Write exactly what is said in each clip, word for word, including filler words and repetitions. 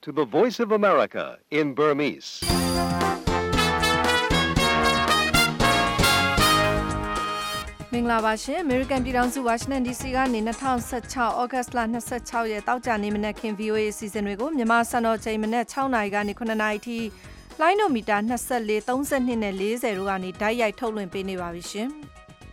to the Voice of America in Burmese. ။မင်္ဂလာပါရှင်။ American ပြည်ထောင်စု Washington ဒီ စီ ကနေ၂၀၁၆ August လ၂၆ရက်တောက်ကြနေမနက်ခင်း ဗွီအိုအေ အစီအစဉ်တွေကိုမြန်မာစံတော်ချိန်မနက်၆နာရီကနေ၇နာရီထိလိုင်းနိုမီတာ၂၄ ၃၂နဲ့၄၀တို့ကနေဓာတ်ရိုက်ထုတ်လွှင့်ပေးနေပါပြီရှင်။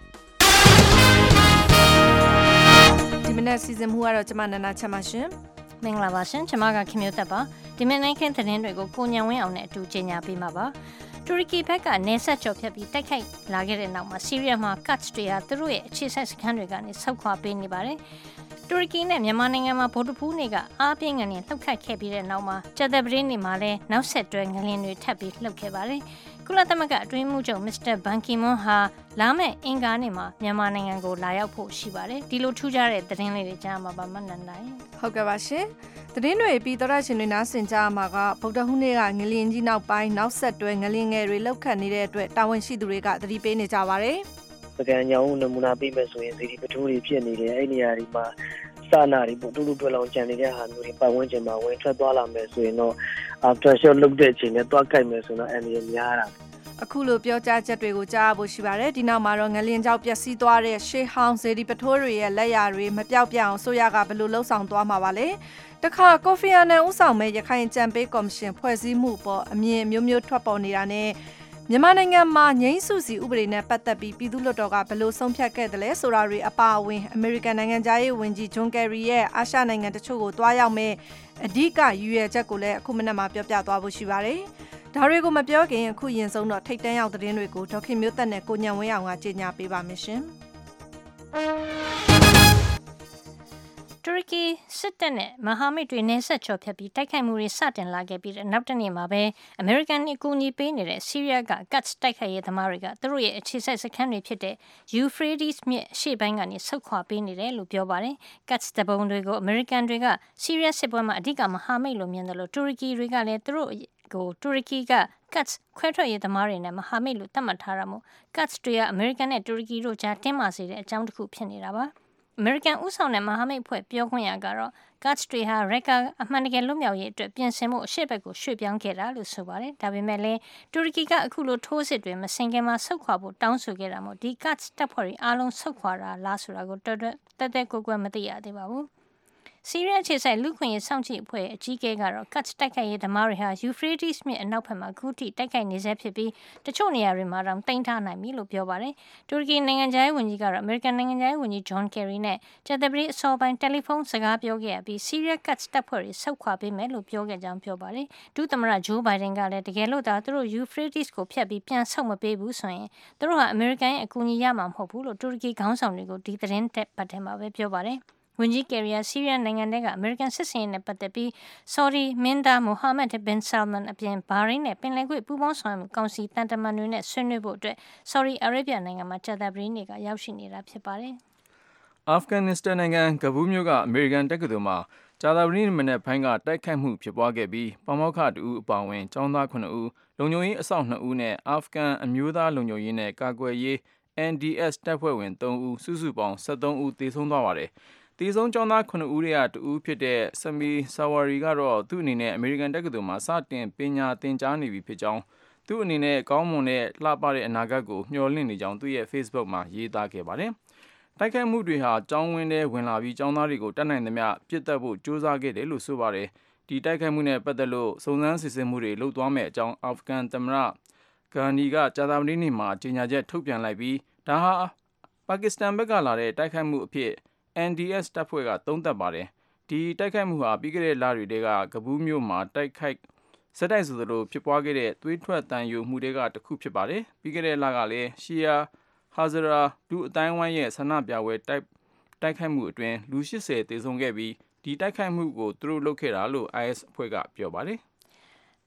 ဒီမနက်စီစဉ်မှုကတော့ကျမနန္ဒာချမ်းပါရှင်။မင်္ဂလာပါရှင်။ကျမကခင်မျိုးသက်ပါ။ဒီမနက်ခင်းသတင်းတွေကိုကိုညံဝင်းအောင်နဲ့အတူကြေညာပေးမှာပါ။တူရကီဘက်ကနေဆက်ကျော်ဖြတ်ပြီးတိုက်ခိုက်လာခဲ့တဲ့နောက်မှာဆီးရီးယားမှာကတ်စ်တွေဟာသူတို့ရဲ့အခြေစိုက်စခန်းတွေကနေဆုတ်ခွာပေးနေပါတယ်။တူရကီနဲ့မြန်မာနိုင်ငံမှာဗိုလ်တပူးတွေကအားပြင်းငလျင်လှုပ်ခတ်ခဲ့ပြီးတဲ့နောက်မှာကြာသပတေးနေ့မှာလည်းနောက်ဆက်တွဲငလျင်တွေထပ်ပြီးလှုပ်ခဲ့ပါတယ်။ကုလသမဂ္ဂအတွင်းမှုချုပ်မစ္စတာဘန်ကီမွန်းဟာလာမယ့်အင်္ဂါနေ့မှာမြန်မာနိုင်ငံကိုလာရောက်ဖို့ရှိပါတယ်။ဒီလိုထူးခြားတဲ့သတင်းလေးတွေကြားမှာပါမနန္ဒာရေ။ဟုတ်ကဲ့ပါရှင်။သတင်းတွေပြီးသောရရှင်တွေနားဆင်ကြရမှာကဗုဒ္ဓဟူးနေ့ကငလျင်ကြီးနောက်ပိုင်းနောက်ဆက်တွဲငလျင်ငယ်တွေလှုပ်ခတ်နေတဲ့အတွက်တာဝန်ရှိသူတွေကသတိပေးနေကြပါတယ်။ပကံညောင်းနမူနာပေးမယ်ဆိုရင်စီဒီပထိုးတွေဖြစ်နေတယ်အဲ့ဒီနေရာဒီမှာစနာတွေပို့တူတူတွဲလောင်ကြံနေတဲ့ဟာမျိုးတွေပတ်ဝန်းကျင်မှာဝင်ထွက်သွားလာမယ်ဆိုရင်တော့ after shock လုပ်တဲ့အချိန်နဲ့တွားကြိုက်မယ်ဆိုတော့အန်ဒီရများတာအခုလိုပြောကြားချက်တွေကိုကြားရဖို့ရှိပါတယ်ဒီနောက်မှာတော့ငလျင်ကြောင့်ပျက်စီးသွားတဲ့ရှေးဟောင်းဇေဒီပထိုးတွေရဲ့လက်ရာတွေမပြောက်ပြအောင်ဆိုရကဘယ်လိုလှုပ်ဆောင်သွားမှာပါလဲတခါကိုဖီအာနန်ဦးဆောင်မဲ့ရခိုင်ကြံပေးကော်မရှင်ဖွဲ့စည်းမှုပေါ်အမြင်မျိုးမျိုးထွက်ပေါ်နေတာနဲ့မြန်မာနိုင်ငံမှာငြိမ်းစုစီဥပဒေနဲ့ပတ်သက်ပြီးပြည်သူ့လွှတ်တော်ကဘယ်လိုဆုံးဖြတ်ခဲ့တယ်လဲဆိုတာတွေအပါအဝင်အမေရိကန်နိုင်ငံသားရေးဝန်ကြီးဂျွန်ကယ်ရီရဲ့အာရှနိုင်ငံတချို့ကိုတွားရောက်မဲ့အဓိကရည်ရွယ်ချက်ကိုလည်းအခုမနေ့မှပြောပြသွားဖို့ရှိပါတယ်ဒါတွေကိုမပြောခင်အခုရင်ဆုံးတော့ထိတ်တန့်ရောက်သတင်းတွေကိုဒေါခင်မျိုးသက်နဲ့ကိုညံဝင်းအောင်ကကြေညာပေးပါမယ်ရှင်တူရကီစစ်တပ်နဲ့မဟာမိတ်တွေနဲ့ဆက်ချော်ဖြတ်ပြီးတိုက်ခိုက်မှုတွေစတင်လာခဲ့ပြီးနောက်တနေ့မှာပဲအမေရိကန်အကူအညီပေးနေတဲ့ဆီးရီးယားကကတ်စ်တိုက်ခိုက်ရေးသမားတွေကသူတို့ရဲ့အခြေစိုက်စခန်းတွေဖြစ်တဲ့ Euphrates မြစ်အရှေ့ပိုင်းကနေဆုတ်ခွာပေးနေတယ်လို့ပြောပါတယ်။ကတ်စ်တပုံတွေကိုအမေရိကန်တွေကဆီးရီးယားစစ်ပွဲမှာအဓိကမဟာမိတ်လို့မြင်တယ်လို့တူရကီတွေကလည်းသူတို့ကိုတူရကီကကတ်စ်ခွဲထွက်ရေးသမားတွေနဲ့မဟာမိတ်လို့သတ်မှတ်ထားတာမို့ကတ်စ်တွေကအမေရိကန်နဲ့တူရကီတို့ကြားတင်းမာစေတဲ့အကြောင်းတစ်ခုဖြစ်နေတာပါအမေရိကန်ဥဆောင်တဲ့မဟာမိတ်ဖွဲ့ပြောခွင့်ရကတော့ကတ်စ်တွေဟာရက်ကာအမှန်တကယ်လွတ်မြောက်ရေးအတွက်ပြင်ဆင်မှုအရှိတ်ဘက်ကိုရွှေ့ပြောင်းခဲ့တာလို့ဆိုပါတယ်။ဒါပေမဲ့လည်းတူရကီကအခုလိုထိုးစစ်တွေမစင်ခင်မှာဆုတ်ခွာဖို့တောင်းဆိုခဲ့တာမို့ဒီကတ်စ်တပ်ဖွဲ့တွေအားလုံးဆုတ်ခွာတာလားဆိုတာကိုတော်တော်တက်တက်ကိုကွယ်မသိရသေးပါဘူး။ဆီးရီးယားခြေဆိုင်လူခွင့်ရေးစောင့်ကြည့်အဖွဲ့အကြီးအကဲကတော့ကတ်စ်တိုက်ခိုက်ရေးသမားတွေဟာ Euphrates မြစ်အနောက်ဘက်မှာအခုထိတိုက်ခိုက်နေဆဲဖြစ်ပြီးတချို့နေရာတွေမှာတောင်တင်ထားနိုင်ပြီလို့ပြောပါတယ်။တူရကီနိုင်ငံခြားရေးဝန်ကြီးကတော့အမေရိကန်နိုင်ငံခြားရေးဝန်ကြီးဂျွန်ကယ်ရီနဲ့ကြာသပတေးအစောပိုင်းတယ်လီဖုန်းစကားပြောခဲ့ရပြီးဆီးရီးယားကတ်စ်တပ်ဖွဲ့တွေဆုတ်ခွာပေးမယ်လို့ပြောခဲ့ကြောင်းပြောပါတယ်။ဒုသမ္မတဂျိုးဘိုင်ဒန်ကလည်းတကယ်လို့သာသူတို့ Euphrates ကိုဖျက်ပြီးပြန်ဆုတ်မပေးဘူးဆိုရင်သူတို့ဟာအမေရိကန်ရဲ့အကူအညီရမှာမဟုတ်ဘူးလို့တူရကီခေါင်းဆောင်တွေကိုဒီသတင်းတက်ပတ်ထဲမှာပဲပြောပါတယ်။ဝန်ကြီးကယ်ရီယာဆီးရီးယားနိုင်ငံကအမေရိကန်စစ်စင်ရေးနဲ့ပတ်သက်ပြီးဆော်ဒီမင်းသားမိုဟာမက်ဘင်ဆာလမန်အပြင်ဘာရိန်းနဲ့ပင်လယ်ကွေ့ပူးပေါင်းဆောင်ရွက်မှုကောင်စီတန်တမန်တွေနဲ့ဆွေးနွေးဖို့အတွက်ဆော်ဒီအာရေဗျနိုင်ငံမှာကြာသပတေးနေ့ကရောက်ရှိနေတာဖြစ်ပါတယ်။အာဖဂန်နစ္စတန်နိုင်ငံကဘူးမြို့ကအမေရိကန်တက္ကသိုလ်မှာကြာသပတေးနေ့မနက်ပိုင်းကတိုက်ခိုက်မှုဖြစ်ပွားခဲ့ပြီးပေါမောက္ခတူအပါအဝင်ကျောင်းသားခုနှစ်ဦးလုံခြုံရေးအစောင့်နှစ်ဦးနဲ့အာဖဂန်အမျိုးသားလုံခြုံရေးနဲ့ကာကွယ်ရေး အန် ဒီ အက်စ် တပ်ဖွဲ့ဝင်သုံးဦးစုစုပေါင်း၁၃ဦးသေဆုံးသွားပါတယ်။ဒီဆုံးကျောင်းသားခုနှစ်ဦးရဲ့တဦးဖြစ်တဲ့ဆမီဆာဝါရီကတော့သူ့အနေနဲ့အမေရိကန်တက္ကသိုလ်မှာစတင်ပညာသင်ကြားနေပြီဖြစ်ကြောင်းသူ့အနေနဲ့ကောင်းမွန်တဲ့လှပတဲ့အနာဂတ်ကိုမျှော်လင့်နေကြောင်းသူ့ရဲ့ Facebook မှာရေးသားခဲ့ပါတယ်။တိုက်ခိုက်မှုတွေဟာကျောင်းဝင်းထဲဝင်လာပြီးကျောင်းသားတွေကိုတတ်နိုင်သမျှပြစ်တက်ဖို့ကြိုးစားခဲ့တယ်လို့ဆိုပါတယ်။ဒီတိုက်ခိုက်မှုနဲ့ပတ်သက်လို့စုံစမ်းစစ်ဆေးမှုတွေလုပ်သွားမယ်အကြောင်းအာဖဂန်သမ္မတဂန်နီကကြာသပတေးနေ့မှာကြေညာချက်ထုတ်ပြန်လိုက်ပြီးဒါဟာပါကစ္စတန်ဘက်ကလာတဲ့တိုက်ခိုက်မှုအဖြစ်အန် ဒီ အက်စ် တပ်ဖွဲ့ကသုံးသပ်ပါတယ်။ဒီတိုက်ခိုက်မှုဟာပြီးခဲ့တဲ့လတွေကကဘူးမြို့မှာတိုက်ခိုက်စက်တိုက်ဆိုသလိုဖြစ်ပွားခဲ့တဲ့သွေးထွက်တန်ယိုမှုတွေကတစ်ခုဖြစ်ပါတယ်။ပြီးခဲ့တဲ့လကလည်းရှီယာဟာဇရာလူအတိုင်းဝိုင်းရဲ့ဆန္ဒပြပွဲတိုက်တိုက်ခိုက်မှုအတွင်းလူ၈၀သေဆုံးခဲ့ပြီးဒီတိုက်ခိုက်မှုကိုသူတို့လုပ်ခဲ့တာလို့ အိုင် အက်စ် အဖွဲ့ကပြောပါတယ်။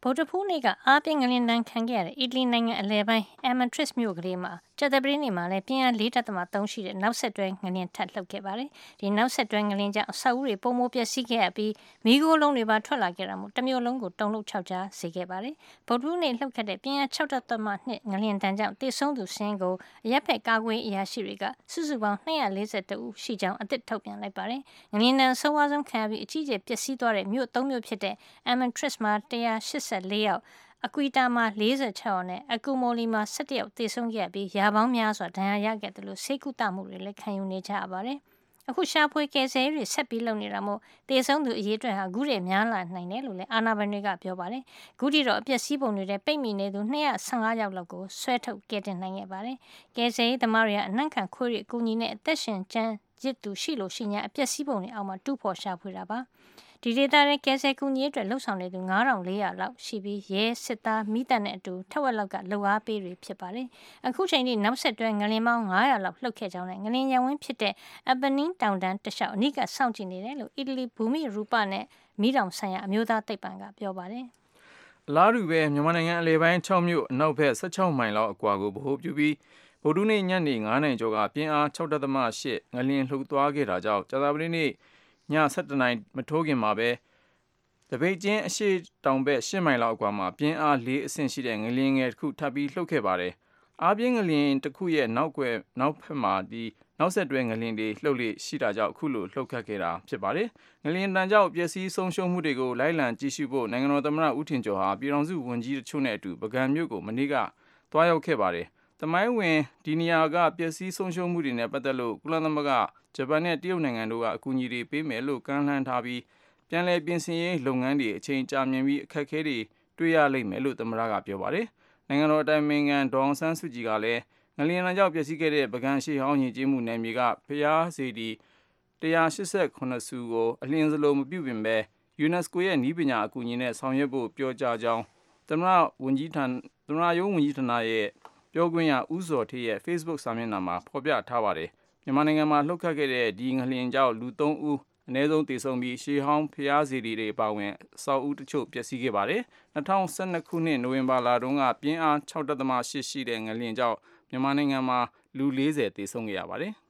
ဗုဒ္ဓဖူးနေ့ကအားပြင်းငလျင်တန်းခံခဲ့ရတဲ့အီတလီနိုင်ငံအလယ်ပိုင်း Amatris မြို့ကလေးမှာကြာသပတေးနေ့မှာလည်းပြင်းအား ၄ ဒသမ ၃ ရှိတဲ့နောက်ဆက်တွဲငလျင်ထပ်လှုပ်ခဲ့ပါတယ်။ဒီနောက်ဆက်တွဲငလျင်ကြောင့်အဆောက်အဦတွေပုံမိုးပျက်စီးခဲ့ရပြီးမီးခိုးလုံးတွေပါထွက်လာခဲ့တာမို့တစ်မြို့လုံးကိုတုန်လှုပ်ခြောက်ခြားစေခဲ့ပါတယ်။ဗုဒ္ဓဖူးနေ့လှုပ်ခတ်တဲ့ပြင်းအား ၆ ဒသမ ၂ ငလျင်တန်းကြောင့်တေဆုံးသူစင်းကိုအရက်ဖက်ကာကွယ်အရာရှိတွေကစုစုပေါင်း၂၄၁ဦးရှိကြောင်းအသစ်ထုတ်ပြန်လိုက်ပါတယ်။ငလျင်တန်းဆိုးဝါးဆုံးခံရပြီးအကြီးအကျယ်ပျက်စီးသွားတဲ့မြို့သုံးမြို့ဖြစ်တဲ့ Amatris မှာ၁၈၄ယောက်အကွီတာမှာ၄၆ယောက်နဲ့အကူမိုလီမှာ၁၁ယောက်သေဆုံးခဲ့ပြီးရာပေါင်းများစွာဒဏ်ရာရခဲ့တယ်လို့ဆေးကုသမှုတွေလည်းခံယူနေကြရပါတယ်။အခုရှာဖွေကယ်ဆယ်ရေးတွေဆက်ပြီးလုပ်နေတာမို့သေဆုံးသူအရေးအတွက်ဟာအခုတည်းများလာနိုင်တယ်လို့လည်းအာဏာပိုင်တွေကပြောပါတယ်။အခုထိတော့အပျက်စီးပုံတွေထဲပိတ်မိနေသူ၂၁၅ယောက်လောက်ကိုဆွဲထုတ်ကယ်တင်နိုင်ခဲ့ပါတယ်။ကယ်ဆယ်ရေးသမားတွေကအနှံ့ခံခွေးတွေအကူအညီနဲ့အသက်ရှင်ကျန်းရစ်သူရှိလို့ရှိညာအပျက်စီးပုံတွေအောက်မှာတူးဖော်ရှာဖွေတာပါ။ဒီဒေသရဲ့ကယ်ဆယ်ကူညီရေးအတွက်လှုပ်ဆောင်နေသူ၅၄၀၀လောက်ရှိပြီးရဲစစ်သားမိတပ်နဲ့အတူထက်ဝက်လောက်ကလှုပ်အားပေးတွေဖြစ်ပါတယ်။အခုချိန်ထိနောက်ဆက်တွဲငလျင်ပေါင်း၅၀၀လောက်လှုပ်ခဲ့ကြောင်းနဲ့ငလျင်ရဝင်းဖြစ်တဲ့ Apennine တောင်တန်းတလျှောက်အနီးကစောင့်ကြည့်နေတယ်လို့အီတလီဘူမိရူပနဲ့မိတောင်ဆိုင်ရာအမျိုးသားသိပ္ပံကပြောပါတယ်။အလားတူပဲမြန်မာနိုင်ငံအလယ်ပိုင်း၆မြို့အနောက်ဘက်၁၆မိုင်လောက်အကွာကိုဗဟိုပြုပြီးဗုဒ္ဓနေ့ညနေ၅နာရီကျော်ကပြင်းအား၆ဒသမ၈ငလျင်လှုပ်သွားခဲ့တာကြောင့်ကြာသပတေးနေ့ည၁၁နာရီမထိုးခင်မှာပဲတပိတ်ချင်းအရှိတောင်ဘက်၈မိုင်လောက်အကွာမှာပြင်းအား၄အဆင့်ရှိတဲ့ငလျင်ငယ်တစ်ခုထပ်ပြီးလှုပ်ခဲ့ပါတယ်။အားပြင်းငလျင်တစ်ခုရဲ့နောက်ွယ်နောက်ဖက်မှာဒီနောက်ဆက်တွဲငလျင်တွေလှုပ်လေရှိတာကြောင့်အခုလိုလှုပ်ခတ်ခဲ့တာဖြစ်ပါတယ်။ငလျင်တန်ကြောင့်ပျက်စီးဆုံးရှုံးမှုတွေကိုလိုက်လံကြည့်ရှုဖို့နိုင်ငံတော်သမ္မတဦးထင်ကျော်ဟာပြည်ထောင်စုဝန်ကြီးတို့နဲ့အတူပုဂံမြို့ကိုမနေ့ကတွားရောက်ခဲ့ပါတယ်။သမိုင်းဝင်ဒီနေရာကပျက်စီးဆုံးရှုံးမှုတွေနဲ့ပတ်သက်လို့ကုလသမဂ္ဂဂျပန်နဲ့တရုတ်နိုင်ငံတို့ကအကူအညီတွေပေးမယ်လို့ကမ်းလှမ်းထားပြီးပြန်လည်ပြင်ဆင်ရေးလုပ်ငန်းတွေအချိန်ကြာမြင့်ပြီးအခက်အခဲတွေတွေ့ရလိမ့်မယ်လို့သမ္မတကပြောပါတယ်။နိုင်ငံတော်အတိုင်ပင်ခံဒေါ်အောင်ဆန်းစုကြည်ကလည်းငလျင်တန်းကြောင့်ပျက်စီးခဲ့တဲ့ပုဂံရှေးဟောင်းယဉ်ကျေးမှုနယ်မြေကဖျားစေတီ၁၈၈ဆူကိုအလျင်စလိုမပြုပြင်ပဲ UNESCO ရဲ့နည်းပညာအကူအညီနဲ့ဆောင်ရွက်ဖို့ပြောကြားကြောင်းသမ္မတဝန်ကြီးဌာနသမ္မတရုံးဝန်ကြီးဌာနရဲ့ပြောခွင့်ရဦးဇော်ဌေးရဲ့ Facebook စာမျက်နှာမှာဖော်ပြထားပါတယ်။မြန်မာနိုင်ငံမှာလှုပ်ခတ်ခဲ့တဲ့ဒီငလျင်ကြောင့်လူ၃ဦးအနည်းဆုံးသေဆုံးပြီးရှေးဟောင်းဖျားစေတီတွေအပါအဝင်အဆောက်အဦတချို့ပျက်စီးခဲ့ပါတယ်။၂၀၁၂ခုနှစ်နိုဝင်ဘာလတုန်းကပြင်းအား၆ဒသမ၈ရှိတဲ့ငလျင်ကြောင့်မြန်မာနိုင်ငံမှာလူ၄၀သေဆုံးခဲ့ရပါတယ်။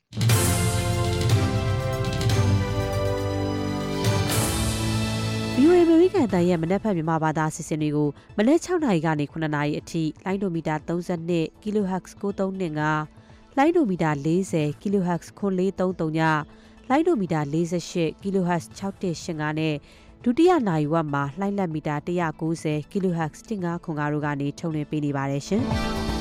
ဗီအိုအေ အမေရိကန်အသံရဲ့မနက်ဖြန်မြန်မာဘာသာအစီအစဉ်တွေကိုမနက်၆နာရီကနေ၇နာရီအထိလိုင်းဒိုမီတာ၃၂ kilohertz ၉၃၂၅လိုင်းဒိုမီတာ၄၀ kilohertz ၉၄၃၃ညလိုင်းဒိုမီတာ၄၈ kilohertz ၆၁၈၅နဲ့ဒုတိယနာရီဝက်မှာလိုင်းလက်မီတာ၁၉၀ kilohertz ၁၅ခွန်၅တို့ကနေထုတ်လွှင့်ပေးနေပါတယ်ရှင်။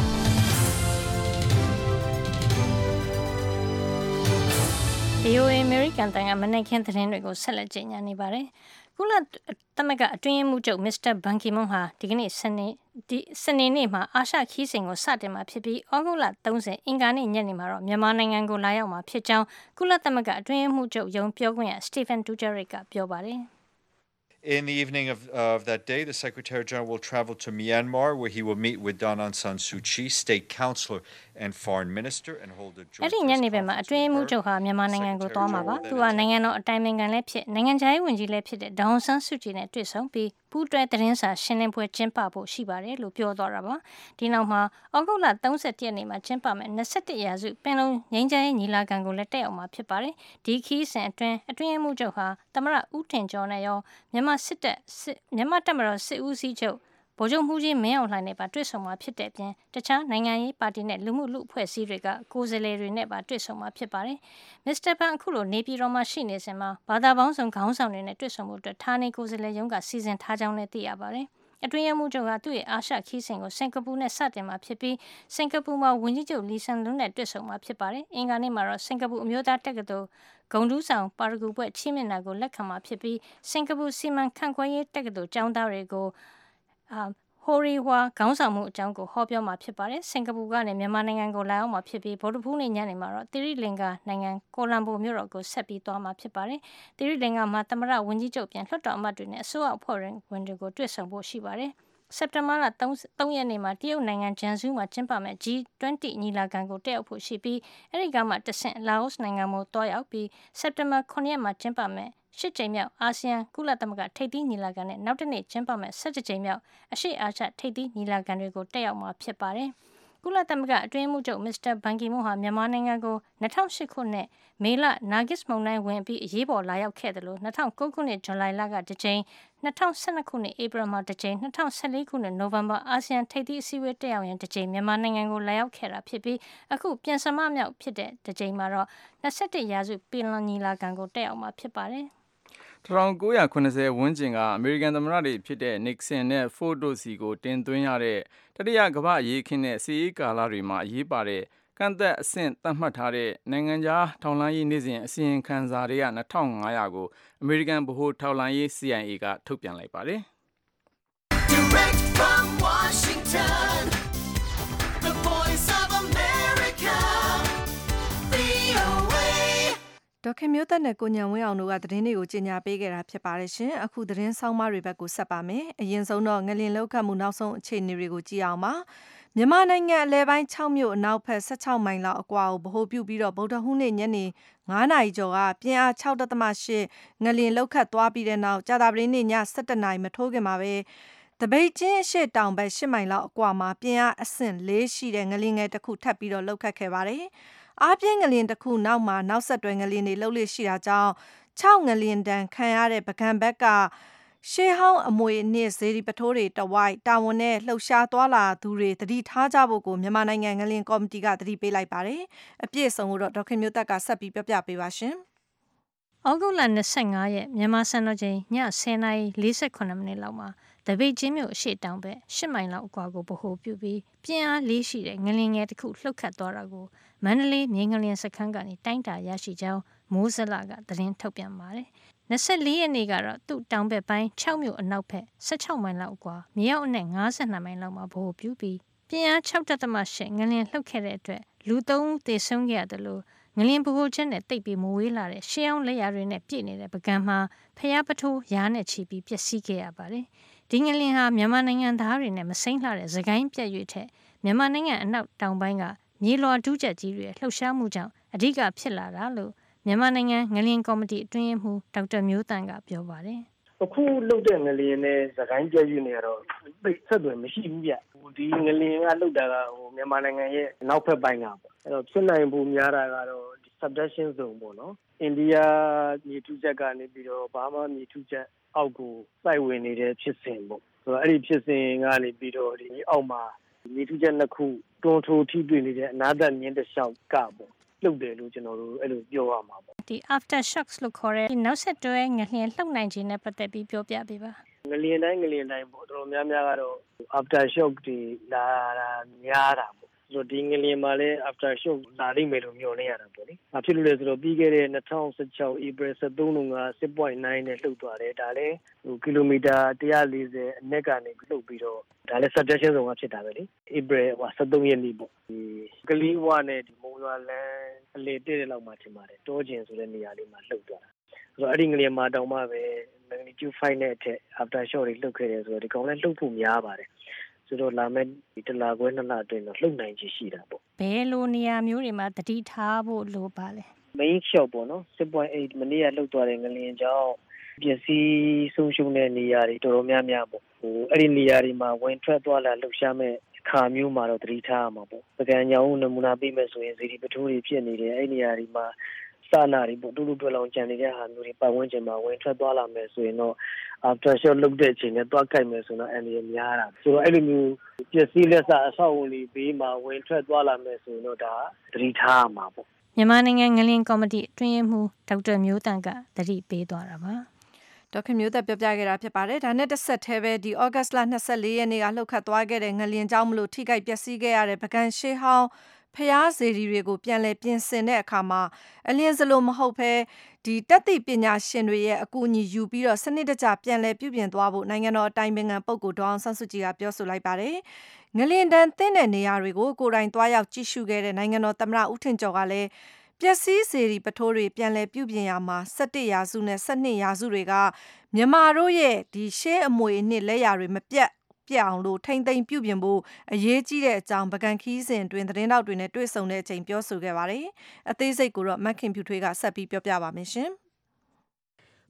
ဗီအိုအေ American တန်ကမနက်ခင်းသတင်းတွေကိုဆက်လက်ကြေညာနေပါတယ်။ကုလသမဂ္ဂအတွင်းရေးမှူးချုပ်မစ္စတာဘန်ကီမွန်းဟာဒီကနေ့စနေဒီစနေနေ့မှာအာရှခီးစဉ်ကိုစတင်မှာဖြစ်ပြီးဩဂုတ်လ၃၀အင်္ဂါနေ့ညနေမှာတော့မြန်မာနိုင်ငံကိုလာရောက်မှာဖြစ်ကြောင်းကုလသမဂ္ဂအတွင်းရေးမှူးချုပ်ရုံးပြောခွင့်ရစတီဖန်ဒူဂျာရစ်ကပြောပါတယ်။ In the evening of, uh, of that day, the Secretary General will travel to Myanmar, where he will meet with Daw Aung San Suu Kyi, State Councillor and Foreign Minister, and hold a joint. အဲ့ဒီညနေပိုင်းမှာအတွင်းမှုချုပ်ဟာမြန်မာနိုင်ငံကိုသွားမှာပါ။သူကနိုင်ငံတော်အတိုင်ပင်ခံလည်းဖြစ်နိုင်ငံခြားရေးဝန်ကြီးလည်းဖြစ်တဲ့ဒေါအောင်ဆန်းစုကြည်နဲ့တွေ့ဆုံပြီးပူးတွဲသတင်းစာရှင်းလင်းပွဲကျင်းပဖို့ရှိပါတယ်လို့ပြောသွားတာပါ။ဒီနောက်မှာဩဂုတ်လ၃၁ရက်နေ့မှာကျင်းပမယ်၂၁ရာစုပင်လုံငြိမ်းချမ်းရေးညီလာခံကိုလည်းတက်ရောက်မှာဖြစ်ပါတယ်။ဒီခီးစဉ်အတွင်းအတွင်းမှုချုပ်ဟာသမ္မတဦးထင်ကျော်နဲ့ရောမြန်မာစစ်တပ်မြန်မာတပ်မတော်စစ်ဦးစီးချုပ်ဗိုလ်ချုပ်မှုကြီးမင်းအောင်လှိုင်နဲ့ပါတွေ့ဆုံမှာဖြစ်တဲ့အပြင်တခြားနိုင်ငံရေးပါတီနဲ့လူမှုလူအဖွဲ့အစည်းတွေကကိုယ်စားလှယ်တွေနဲ့ပါတွေ့ဆုံမှာဖြစ်ပါတယ်။မစ္စတာဘန်အခုလိုနေပြည်တော်မှာရှိနေစဉ်မှာဘာသာပေါင်းစုံခေါင်းဆောင်တွေနဲ့တွေ့ဆုံမှုအတွက်ဌာနေကိုယ်စားလှယ်ရုံးကစီစဉ်ထားကြောင်းလည်းသိရပါတယ်။အတွင်းရေးမှူးချုပ်ကသူ့ရဲ့အာရှခီးစဉ်ကိုစင်ကာပူနဲ့စတင်မှာဖြစ်ပြီးစင်ကာပူမှာဝန်ကြီးချုပ်လီဆန်လွန်းနဲ့တွေ့ဆုံမှာဖြစ်ပါတယ်။အင်္ဂါနေ့မှာတော့စင်ကာပူအမျိုးသားတက္ကသိုလ်ဂုံတူးဆောင်ပါရဂူပွဲချီးမြှင့်တာကိုလက်ခံမှာဖြစ်ပြီးစင်ကာပူစီမံခန့်ခွဲရေးတက္ကသိုလ်ကျောင်းသားတွေကိုအာဟိုရီဝါခေါင်းဆောင်မှုအကြောင်းကိုဟောပြောမှာဖြစ်ပါတယ်။စင်ကာပူကနေမြန်မာနိုင်ငံကိုလာရောက်မှာဖြစ်ပြီးဗုဒ္ဓဖူးနေ့ညနေမှာတော့သီရိလင်္ကာနိုင်ငံကိုလံဘိုမြို့တော်ကိုဆက်ပြီးသွားမှာဖြစ်ပါတယ်။သီရိလင်္ကာမှာသမ္မတဝန်ကြီးချုပ်ပြန်လွှတ်တော်အမတ်တွေနဲ့အစိုးရအဖွဲ့ဝင်တွေကိုတွေ့ဆုံဖို့ရှိပါတယ်။စက်တင်ဘာလ၃ရက်နေ့မှာတရုတ်နိုင်ငံဂျန်ဆူးမှာကျင်းပမယ့် G ၂၀ ညီလာခံကိုတက်ရောက်ဖို့ရှိပြီးအဲဒီကမှတဆင့်လာအိုနိုင်ငံကိုတွားရောက်ပြီးစက်တင်ဘာ၇ရက်မှာကျင်းပမယ့်ရှစ်ကြိမ်မြောက်အာဆီယံကုလသမဂ္ဂထိပ်သီးညီလာခံနဲ့နောက်တစ်နေ့ကျင်းပမယ့်ဆယ့်တစ်ကြိမ်မြောက်အရှေ့အာရှထိပ်သီးညီလာခံတွေကိုတက်ရောက်မှာဖြစ်ပါတယ်။ကုလသမဂ္ဂအတွင်းမှုချုပ်မစ္စတာဘန်ကီမွန်းဟာမြန်မာနိုင်ငံကို၂၀၀၈ခုနှစ်မေလနာဂစ်မုန်တိုင်းဝင်ပြီးအရေးပေါ်လာရောက်ခဲ့တယ်လို့၂၀၀၉ခုနှစ်ဇူလိုင်လကတစ်ကြိမ်၂၀၁၂ခုနှစ်ဧပြီမှာတစ်ကြိမ်၂၀၁၄ခုနှစ်နိုဝင်ဘာအာဆီယံထိပ်သီးအစည်းအဝေးတက်ရောက်ရင်တစ်ကြိမ်မြန်မာနိုင်ငံကိုလာရောက်ခဲ့တာဖြစ်ပြီးအခုပြန်စမမြောက်ဖြစ်တဲ့တစ်ကြိမ်မှာတော့၂၁ရာစုပင်လယ်ညီလာခံကိုတက်ရောက်မှာဖြစ်ပါတယ်။၁၉၇၀ဝန်းကျင်ကအမေရိကန်သမ္မတတွေဖြစ်တဲ့ Nixon နဲ့ Ford တို့စီကိုတင်သွင်းရတဲ့တတိယကမ္ဘာအရေးအခင်းနဲ့စစ်ရေးကာလတွေမှာအရေးပါတဲ့ကန့်သက်အဆင့်သတ်မှတ်ထားတဲ့နိုင်ငံခြားထောက်လှမ်းရေးနေ့စဉ်အစီရင်ခံစာတွေက၂၅၀၀ကိုအမေရိကန်ဗဟိုထောက်လှမ်းရေး C I A ကထုတ်ပြန်လိုက်ပါတယ်။ Direct from Washington, the voice of America, V O A ဒေါက်ခင်မျိုးသက်နဲ့ကိုညံဝင်းအောင်တို့ကသတင်းတွေကိုကြီးညာပေးခဲ့တာဖြစ်ပါတယ်ရှင်။အခုသတင်းဆောင်မတွေဘက်ကိုဆက်ပါမယ်။အရင်ဆုံးတော့ငလင်လောက်ခတ်မှုနောက်ဆုံးအခြေအနေတွေကိုကြည့်အောင်ပါ။မြန်မာနိုင်ငံအလဲပိုင်း၆မြို့အနောက်ဘက်၁၆မိုင်လောက်အကွာကိုဗဟိုပြုပြီးတော့ဗုဒ္ဓဟူးနေ့ညနေ၅နာရီကျော်ကပြင်းအား၆ဒသမ၈ငလင်လောက်ခတ်သွားပြီးတဲ့နောက်ကြာသပတေးနေ့ည၁၁နာရီမထိုးခင်မှာပဲတပိတ်ချင်းအရှိတောင်ဘက်၈မိုင်လောက်အကွာမှာပြင်းအားအဆင့်၄ရှိတဲ့ငလင်ငယ်တစ်ခုထပ်ပြီးတော့လောက်ခတ်ခဲ့ပါတယ်။အားပြင်းငလင်တစ်ခုနောက်မှာနောက်ဆက်တွဲငလင်တွေလှုပ်လေရှိတာကြောင့်၆ငလင်တန်ခံရတဲ့ပကံဘက်ကရှေးဟောင်းအမွေအနှစ်ဇေဒီပထိုးတွေတဝိုက်တာဝန်နဲ့လှုပ်ရှားသွားလာသူတွေတတိထားကြဖို့ကိုမြန်မာနိုင်ငံငလင်ကော်မတီကတတိပေးလိုက်ပါတယ်။အပြည့်အစုံကိုတော့ဒေါက်ခင်မျိုးသက်ကဆက်ပြီးပြောပြပေးပါရှင်။ဩဂုတ်လ၂၅ရက်မြန်မာစံတော်ချိန်ည၁၀နာရီ၄၇မိနစ်လောက်မှာတပိတ်ချင်းမြို့အရှိတောင်ဘက်၈မိုင်လောက်အကွာကိုဗဟိုပြုပြီးပြင်းအားလေးရှိတဲ့ငလင်ငယ်တစ်ခုလှုပ်ခတ်သွားတာကိုမန္တလေးမြေငလင်စခန်းကနေတိုင်းတာရရှိကြောင်းမိုးစလကသတင်းထုတ်ပြန်ပါတယ်။၂၄ရက်နေ့ကတော့သူ့တောင်ဘက်ပိုင်း၆မြို့အနောက်ဘက်၁၆မိုင်လောက်အကွာမြေအောက်အနက်၅၂မိုင်လောက်မှာဗဟိုပြုပြီးပြင်းအား၆ဒသမ၈ငလင်လှုပ်ခဲ့တဲ့အတွက်လူ၃ဦးသေဆုံးခဲ့ရတယ်လို့ငလင်ဗဟိုချက်နဲ့တိတ်ပြီးမဝေးလာတဲ့ရှေးအောင်လက်ရာတွေနဲ့ပြည့်နေတဲ့ပကံမှာဖျားပထိုးရားနဲ့ချီပြီးပျက်စီးခဲ့ရပါတယ်။ဒီငလင်ဟာမြန်မာနိုင်ငံသားတွေနဲ့မစိမ့်လှတဲ့သခိုင်းပြက်ရွေ့ထက်မြန်မာနိုင်ငံအနောက်တောင်ပိုင်းကမြေလွှာဒုချက်ကြီးတွေလှုပ်ရှားမှုကြောင့်အဓိကဖြစ်လာတာလို့မြန်မာနိုင်ငံငလင်ကော်မတီအတွင်းရေးမှူးဒေါက်တာမျိုးတန့်ကပြောပါတယ်။အခုလှုပ်တဲ့ငလင်နဲ့သခိုင်းပြက်ရွေ့နေတော့ပိတ်ဆက်သွယ်မရှိဘူးဗျ။ဒီငလင်ကလှုပ်တာကဟိုမြန်မာနိုင်ငံရဲ့နောက်ဘက်ပိုင်းကပေါ့။အဲ့တော့ဖြစ်နိုင်ဖို့များတာကတော့ subduction zone ပေါ့နော်။အိန္ဒိယမြေထုချက်ကနေပြီးတော့ဘာမှမြေထုချက်အောက်ကိုစိုက်ဝင်နေတဲ့ဖြစ်စဉ်ပေါ့ဆိုတော့အဲ့ဒီဖြစ်စဉ်ကနေပြီးတော့ဒီအောက်မှာမြေထုချက်နှစ်ခုတွန်းထိုးထိတွေ့နေတဲ့အနာသက်မြင်းတစ်လျှောက်ကပေါ့လှုပ်တယ်လို့ကျွန်တော်တို့အဲ့လိုပြောရမှာပေါ့ဒီ after shocks လို့ခေါ်တဲ့ဒီနောက်ဆက်တွဲငလျင်လှုပ်နိုင်ခြင်းနဲ့ပတ်သက်ပြီးပြောပြပေးပါငလျင်တိုင်းငလျင်တိုင်းပေါ့တော်တော်များများကတော့ after shock တွေလာတာများတာပေါ့ဆိုတော့ဒီငလျင်မှာလည်း after shock လာနိုင်မယ်လို့မျှော်လင့်ရတာပေါ့လေ။ဘာဖြစ်လို့လဲဆိုတော့ပြီးခဲ့တဲ့၂၀၁၆ April ၁၃တုန်းက six point nine နဲ့လှုပ်သွားတယ်ဒါလည်းဟိုကီလိုမီတာone fortyအနက်ကနေလှုပ်ပြီးတော့ဒါလည်း subduction zone ကဖြစ်တာပဲလေ။ April ဟိုone threeရက်နေ့ပေါ့ဒီကလေးဝနဲ့ဒီမုံရွာလန်းအလေတဲ့တဲ့လောက်မှထင်ပါတယ်တောကျင်ဆိုတဲ့နေရာလေးမှာလှုပ်သွားတာ။ဆိုတော့အဲ့ဒီငလျင်မှာတောင်မှပဲ magnitude five နဲ့အထက် after shock တွေလှုပ်ခဲ့တယ်ဆိုတော့ဒီကောင်လည်းလှုပ်ဖို့များပါတယ်။ဆိုတော့လာမယ့်ဒီတလခွဲနှစ်လအတွင်းတော့လှုပ်နိုင်ချေရှိတာပေါ့ဘယ်လိုနေရာမျိုးတွေမှာတတိထားဖို့လိုပါလဲ main shock ပေါ့နော် six point eight မနေ့ကလှုပ်သွားတဲ့ငလျင်ကြောင့်ပျက်စီးဆုံးရှုံးတဲ့နေရာတွေတော်တော်များများပေါ့ဟိုအဲ့ဒီနေရာတွေမှာဝင်ထွက်သွားလာလှုပ်ရှားမဲ့အခါမျိုးမှာတော့တတိထားရမှာပေါ့ပကံညောင်းနမူနာပေးမယ်ဆိုရင်ဇေဒီပထိုးတွေဖြစ်နေတယ်အဲ့ဒီနေရာတွေမှာစာနာတွေပေါ့တူတူတွဲလောင်ကြံနေတဲ့ဟာမျိုးတွေပတ်ဝန်းကျင်မှာဝင်ထွက်သွားလာမယ်ဆိုရင်တော့ after shock လုပ်တဲ့အချိန်နဲ့တွားကြိုက်မယ်ဆိုတော့အန်ဒီများတာဆိုတော့အဲ့လိုမျိုးပျက်စီးလက်စအဆောက်အုံတွေဘေးမှာဝင်ထွက်သွားလာမယ်ဆိုရင်တော့ဒါသတိထားရမှာပေါ့မြန်မာနိုင်ငံငလင်ကော်မတီအတွင်းရေးမှူးဒေါက်တာမျိုးတန့်ကသတိပေးသွားတာပါဒေါက်ခင်မျိုးသက်ပြောပြခဲ့တာဖြစ်ပါတယ်ဒါနဲ့တစ်ဆက်တည်းပဲဒီဩဂတ်စ်လ၂၄ရက်နေ့ကလှုပ်ခတ်သွားခဲ့တဲ့ငလျင်ကြောင့်မလို့ထိခိုက်ပျက်စီးခဲ့ရတဲ့ပကံရှေးဟောင်းဖျားစေတီတွေကိုပြန်လည်ပြင်ဆင်တဲ့အခါမှာအလင်းစလိုမဟုတ်ဘဲဒီတက်သိပညာရှင်တွေရဲ့အကူအညီယူပြီးတော့စနစ်တကျပြန်လည်ပြုပြင်သွားဖို့နိုင်ငံတော်အတိုင်ပင်ခံပုဂ္ဂိုလ်ဒေါအောင်ဆန်းစုကြည်ကပြောဆိုလိုက်ပါတယ်ငလျင်တန်းတင်းတဲ့နေရာတွေကိုကိုယ်တိုင်သွားရောက်ကြည့်ရှုခဲ့တဲ့နိုင်ငံတော်သမ္မတဦးထင်ကျော်ကလည်းပျက်စီးစေတီပထိုးတွေပြန်လည်ပြုပြင်ရမှာ၁၁ရာစုနဲ့၁၂ရာစုတွေကမြန်မာတို့ရဲ့ဒီရှေးအမွေအနှစ်လက်ရာတွေမပြတ်ပြအောင်လို့ထိမ့်သိမ်းပြုပြင်ဖို့အရေးကြီးတဲ့အကြောင်းပကံခီးစဉ်တွင်သတင်းတောက်တွေနဲ့တွေ့ဆုံတဲ့အချိန်ပြောဆိုခဲ့ပါတယ်။အသေးစိတ်ကိုတော့မက်ခင်ဖြူထွေးကဆက်ပြီးပြောပြပါမယ်ရှင်။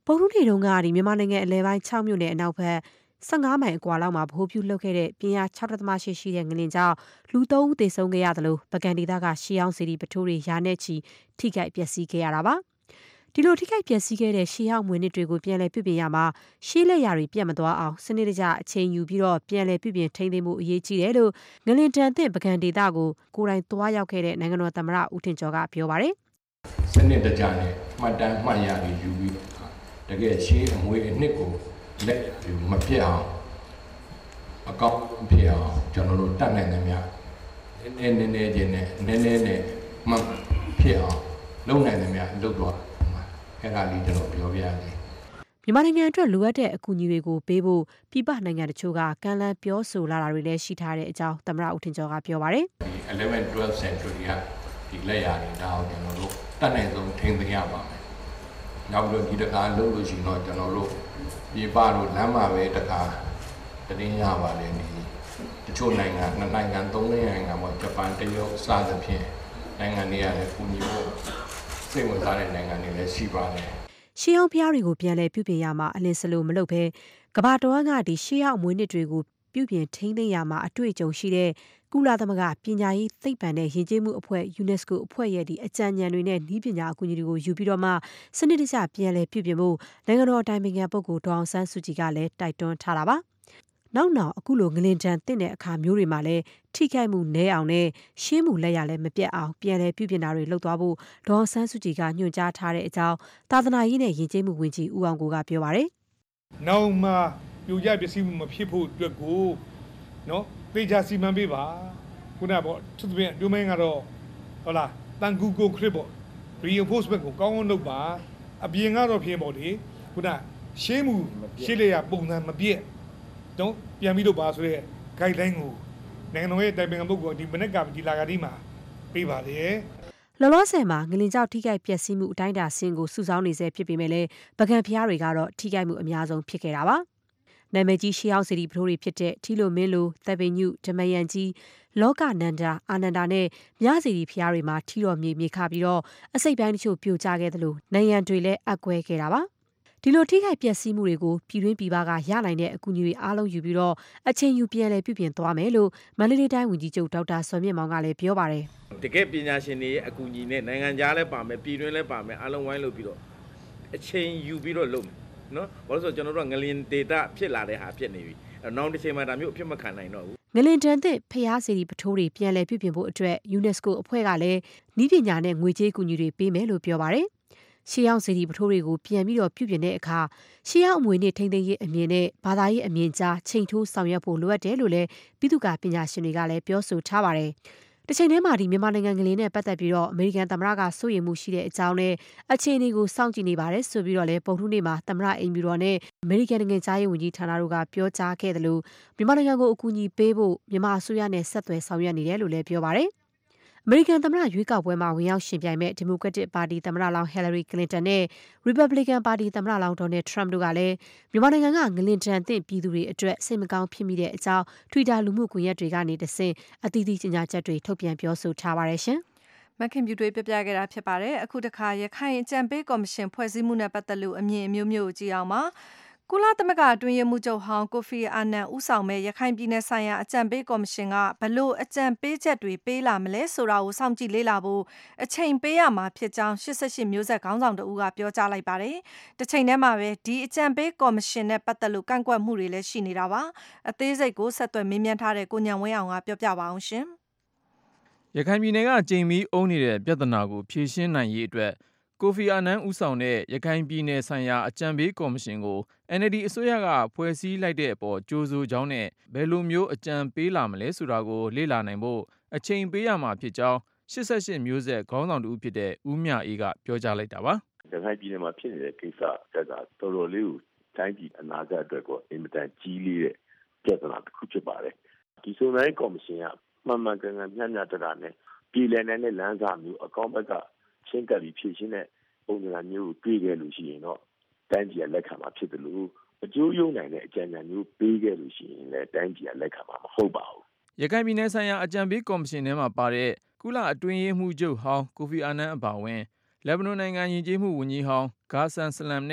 ဗုဒ္ဓနေ့တုန်းကဒီမြန်မာနိုင်ငံအလဲပိုင်း၆မြို့နယ်အနောက်ဘက်၁၅မိုင်အကွာလောက်မှာဗဟိုပြုလှုပ်ခဲ့တဲ့ပြင်းအား၆.၈ ရှိတဲ့ငလင်ကြောင့်လူ၃ဦးသေဆုံးခဲ့ရသလိုပကံဒေသကရှေးဟောင်းစေတီပထိုးတွေရာနဲ့ချီထိခိုက်ပျက်စီးခဲ့ရတာပါဒီလိုထိခိုက်ပျက်စီးခဲ့တဲ့ရှေးဟောင်းမွေးနှစ်တွေကိုပြန်လည်ပြုပြင်ရမှာရှေးလက်ရာတွေပြတ်မသွားအောင်စနစ်တကျအချိန်ယူပြီးတော့ပြန်လည်ပြုပြင်ထိန်းသိမ်းမှုအရေးကြီးတယ်လို့ငလင်တန်သင့်ပကံဒေသကိုကိုယ်တိုင်သွားရောက်ခဲ့တဲ့နိုင်ငံတော်သမ္မတဦးထင်ကျော်ကပြောပါတယ်စနစ်တကျနဲ့မှတ်တမ်းမှတ်ရတွေယူပြီးတကယ်ရှေးအမွေအနှစ်ကိုလက်မပြတ်အောင်အကောင့်ဖြစ်အောင်ကျွန်တော်တို့တတ်နိုင်တယ်များနည်းနည်းနည်းချင်းနဲ့နည်းနည်းနဲ့မှဖြစ်အောင်လုပ်နိုင်တယ်များလုပ်တော့အဲ့ဒါလေးကျွန်တော်ပြောပြရတယ်မြန်မာနိုင်ငံအတွက်လိုအပ်တဲ့အကူအညီတွေကိုပေးဖို့ပြည်ပနိုင်ငံတချို့ကကမ်းလှမ်းပြောဆိုလာတာတွေလည်းရှိထားတဲ့အကြောင်းသမ္မတဦးထင်ကျော်ကပြောပါတယ် eleven twelve century ကဒီလက်ရာတွေဒါကိုကျွန်တော်တို့တတ်နိုင်ဆုံးထိန်းသိမ်းရပါမယ်နောက်ပြီးဒီတခါလုပ်လို့ရှိရင်တော့ကျွန်တော်တို့ပြည်ပတို့လမ်းမှာပဲတခါတည်င်းရပါတယ်ဒီတချို့နိုင်ငံနှစ်နိုင်ငံသုံးနိုင်ငံပေါ့ဂျပန်တရုတ်စသဖြင့်နိုင်ငံတွေကလည်းကူညီဖို့စိတ်ဝင်စားတဲ့နိုင်ငံတွေလည်းရှိပါတယ်ရှေးဟောင်းဘုရားတွေကိုပြန်လည်ပြုပြင်ရမှာအလင်းစလို့မလုပ်ဘဲကမ္ဘာတော်ကဒီရှေးဟောင်းအမွေးနှစ်တွေကိုပြုပြင်ထိန်းသိမ်းရမှာအတွေ့အကြုံရှိတဲ့ကုလသမဂ္ဂပညာရေးသိပ္ပံနဲ့ယဉ်ကျေးမှုအဖွဲ့ UNESCO အဖွဲ့ရဲ့ဒီအကြံဉာဏ်တွေနဲ့ဤပညာအကူအညီတွေကိုယူပြီးတော့မှစနစ်တကျပြန်လည်ပြုပြင်ဖို့နိုင်ငံတော်အတိုင်ပင်ခံပုဂ္ဂိုလ်ဒေါအောင်ဆန်းစုကြည်ကလည်းတိုက်တွန်းထားတာပါနောက်နောက်အခုလိုငလင်တန်တင့်တဲ့အခါမျိုးတွေမှာလည်းထိခိုက်မှုနည်းအောင်နဲ့ရှင်းမှုလက်ရလည်းမပြတ်အောင်ပြန်လည်ပြုပြင်တာတွေလုပ်သွားဖို့ဒေါအောင်ဆန်းစုကြည်ကညွှန်ကြားထားတဲ့အကြောင်းသာသနာရေးနဲ့ယဉ်ကျေးမှုဝန်ကြီးဦးအောင်ကိုကပြောပါတယ်။နောက်မှပြိုကျပစ္စည်းမှုမဖြစ်ဖို့အတွက်ကိုနော်သေချာစီမံပေးပါခုနပေါ့သူတို့ပြောမင်းကတော့ဟုတ်လားတန်ကူကိုခရစ်ပေါ့ reinforcement ကိုကောင်းအောင်လုပ်ပါအပြင်ကတော့ဖြစ်ပေါ့လေခုနရှင်းမှုရှင်းလေရပုံစံမပြည့်တော့ပြန်ပြီးတော့ပါဆိုရဲ guideline ကိုနိုင်ငံတော်ရဲ့တိုင်ပင်ခံပုဂ္ဂိုလ်ဒီမနက်ကဒီလာကတိမှာပေးပါတယ်လောလောဆယ်မှာငလင်ကြောက်ထိခိုက်ပျက်စီးမှုအတိုင်းအတာဆင်းကိုစုဆောင်းနေဆဲဖြစ်ပေမဲ့လည်းပကံဖျားတွေကတော့ထိခိုက်မှုအများဆုံးဖြစ်ခဲ့တာပါနာမည်ကြီးရှေးဟောင်းစေတီပထိုးတွေဖြစ်တဲ့ထီလိုမင်းလိုတပ်ပိညုဓမယန်ကြီးလောကနန္ဒာအာနန္ဒာနဲ့မြစေတီဖျားတွေမှာထီတော်မြေမြေခပြီးတော့အစိတ်ပိုင်းတချို့ပြိုကျခဲ့သလိုနိုင်ရန်တွေလည်းအကွဲခဲ့တာပါဒီလိုထိခိုက်ပျက်စီးမှုတွေကိုပြည်တွင်းပြည်ပကရနိုင်တဲ့အကူအညီတွေအားလုံးယူပြီးတော့အချိန်ယူပြန်လည်ပြုပြင်သွားမယ်လို့မန္တလေးတိုင်းဝန်ကြီးချုပ်ဒေါက်တာစောမြင့်မောင်ကလည်းပြောပါတယ်တကယ်ပညာရှင်တွေရဲ့အကူအညီနဲ့နိုင်ငံခြားလည်းပါမယ်ပြည်တွင်းလည်းပါမယ်အားလုံးဝိုင်းလို့ပြီးတော့အချိန်ယူပြီးတော့လုပ်မယ်နော်ဘာလို့ဆိုကျွန်တော်တို့ကငလင်ဒေတာဖြစ်လာတဲ့ဟာဖြစ်နေပြီနောက်တစ်ချိန်မှာဒါမျိုးအဖြစ်မခံနိုင်တော့ဘူးငလင်တန်သစ်ဖျားစီပထိုးတွေပြန်လည်ပြုပြင်ဖို့အတွက် UNESCO အဖွဲ့ကလည်းဤပညာနဲ့ငွေကြေးကူညီတွေပေးမယ်လို့ပြောပါတယ်ရှေးဟောင်းစေတီပထိုးတွေကိုပြန်ပြီးတော့ပြုပြင်တဲ့အခါရှေးဟောင်းအမွေနဲ့ထိန်းသိမ်းရေးအမြင်နဲ့ဘာသာရေးအမြင်ကြားချိန်ထိုးဆောင်ရွက်ဖို့လိုအပ်တယ်လို့လည်းပြည်သူ့ကပညာရှင်တွေကလည်းပြောဆိုထားပါတယ်။တစ်ချိန်တည်းမှာဒီမြန်မာနိုင်ငံကလေးနဲ့ပတ်သက်ပြီးတော့အမေရိကန်သမ္မတကစိုးရိမ်မှုရှိတဲ့အကြောင်းနဲ့အခြေအနေကိုစောင့်ကြည့်နေပါတယ်ဆိုပြီးတော့လည်းပုံထုနေ့မှာသမ္မတအိမ်ဖြူတော်နဲ့အမေရိကန်နိုင်ငံသားရေးဝန်ကြီးဌာနတို့ကပြောကြားခဲ့တယ်လို့မြန်မာနိုင်ငံကိုအကူအညီပေးဖို့မြန်မာအစိုးရနဲ့ဆက်သွယ်ဆောင်ရွက်နေတယ်လို့လည်းပြောပါတယ်။အမေရိကန်သမ္မတရွေးကောက်ပွဲမှာဝင်ရောက်ရှင်ပြိုင်မဲ့ဒီမိုကရက်တစ်ပါတီသမ္မတလောင်းဟီလာရီကလင်တန်နဲ့ရီပတ်ဘလီကန်ပါတီသမ္မတလောင်းဒေါ်နယ်ထရမ့်တို့ကလည်းမြန်မာနိုင်ငံကငလင်တန်သင့်ပြည်သူတွေအတွက်စိတ်မကောင်းဖြစ်မိတဲ့အကြောင်း Twitter လူမှုကွန်ရက်တွေကနေတဆင့်အသီးသီးကြေညာချက်တွေထုတ်ပြန်ပြောဆိုထားပါတယ်ရှင်။မခင်ပြူတွေပြပြခဲ့တာဖြစ်ပါတယ်။အခုတခါရခိုင်အကြံပေးကော်မရှင်ဖွဲ့စည်းမှုနဲ့ပတ်သက်လို့အမြင်အမျိုးမျိုးကိုကြည့်အောင်ပါ။ကုလသမဂ္ဂအတွင်းရေးမှူးချုပ်ဟောင်းကိုဖီအာနန်ဦးဆောင်မဲ့ရခိုင်ပြည်နယ်ဆိုင်ရာအကြံပေးကော်မရှင်ကဘလို့အကြံပေးချက်တွေပေးလာမလဲဆိုတာကိုစောင့်ကြည့်လေ့လာဖို့အချိန်ပေးရမှာဖြစ်ကြောင်း၈၈မျိုးဆက်ခေါင်းဆောင်တဦးကပြောကြားလိုက်ပါတယ်။တစ်ချိန်တည်းမှာပဲဒီအကြံပေးကော်မရှင်နဲ့ပတ်သက်လို့ကန့်ကွက်မှုတွေလည်းရှိနေတာပါ။အသေးစိတ်ကိုဆက်သွယ်မေးမြန်းထားတဲ့ကိုညံဝင်းအောင်ကပြောပြပါအောင်ရှင်။ရခိုင်ပြည်နယ်ကကြိမ်မီအုံနေတဲ့ပြဿနာကိုဖြေရှင်းနိုင်ရေးအတွက်ကိုဖီအာနန်ဦးဆောင်တဲ့ရခိုင်ပြည်နယ်ဆိုင်ရာအကြံပေးကော်မရှင်ကို အန် အယ်လ် ဒီ အစိုးရကဖွဲ့စည်းလိုက်တဲ့အပေါ်ကြိုဆိုကြောင်းနဲ့ဘယ်လိုမျိုးအကြံပေးလာမလဲဆိုတာကိုလေ့လာနိုင်ဖို့အချိန်ပေးရမှာဖြစ်ကြောင်း၈၈မျိုးဆက်ခေါင်းဆောင်တူဖြစ်တဲ့ဦးမြအေးကပြောကြားလိုက်တာပါ။ရခိုင်ပြည်နယ်မှာဖြစ်နေတဲ့ကိစ္စကတော်တော်လေးကိုတိုင်းပြည်အနာဂတ်အတွက်ကိုအင်မတန်ကြီးလေးတဲ့ပြဿနာတစ်ခုဖြစ်ပါတယ်။ဒီစုံစမ်းရေးကော်မရှင်ကမှန်မှန်ကန်ကန်မျှမျှတတနဲ့ပြည်လည်တဲ့လမ်းစာမျိုးအကောင့်ဘက်ကချင်းကပ်ပြီးဖြည့်ရှင်းတဲ့ပုံစံမျိုးကိုတွေ့ခဲ့လို့ရှိရင်တော့တိုင်းပြည်ကလက်ခံမှာဖြစ်တယ်လို့အကျိုးယုံနိုင်တဲ့အကြံဉာဏ်မျိုးပေးခဲ့လို့ရှိရင်လည်းတိုင်းပြည်ကလက်ခံမှာမဟုတ်ပါဘူး။ရခိုင်ပြည်နယ်ဆိုင်ရာအကြံပေးကော်မရှင်ထဲမှာပါတဲ့ကုလအတွင်းရေးမှူးချုပ်ဟောင်းကိုဖီအာနန်အပါအဝင်လက်ဘနွန်နိုင်ငံယဉ်ကျေးမှုဝန်ကြီးဟောင်းဂါဆန်ဆလမ်နဲ့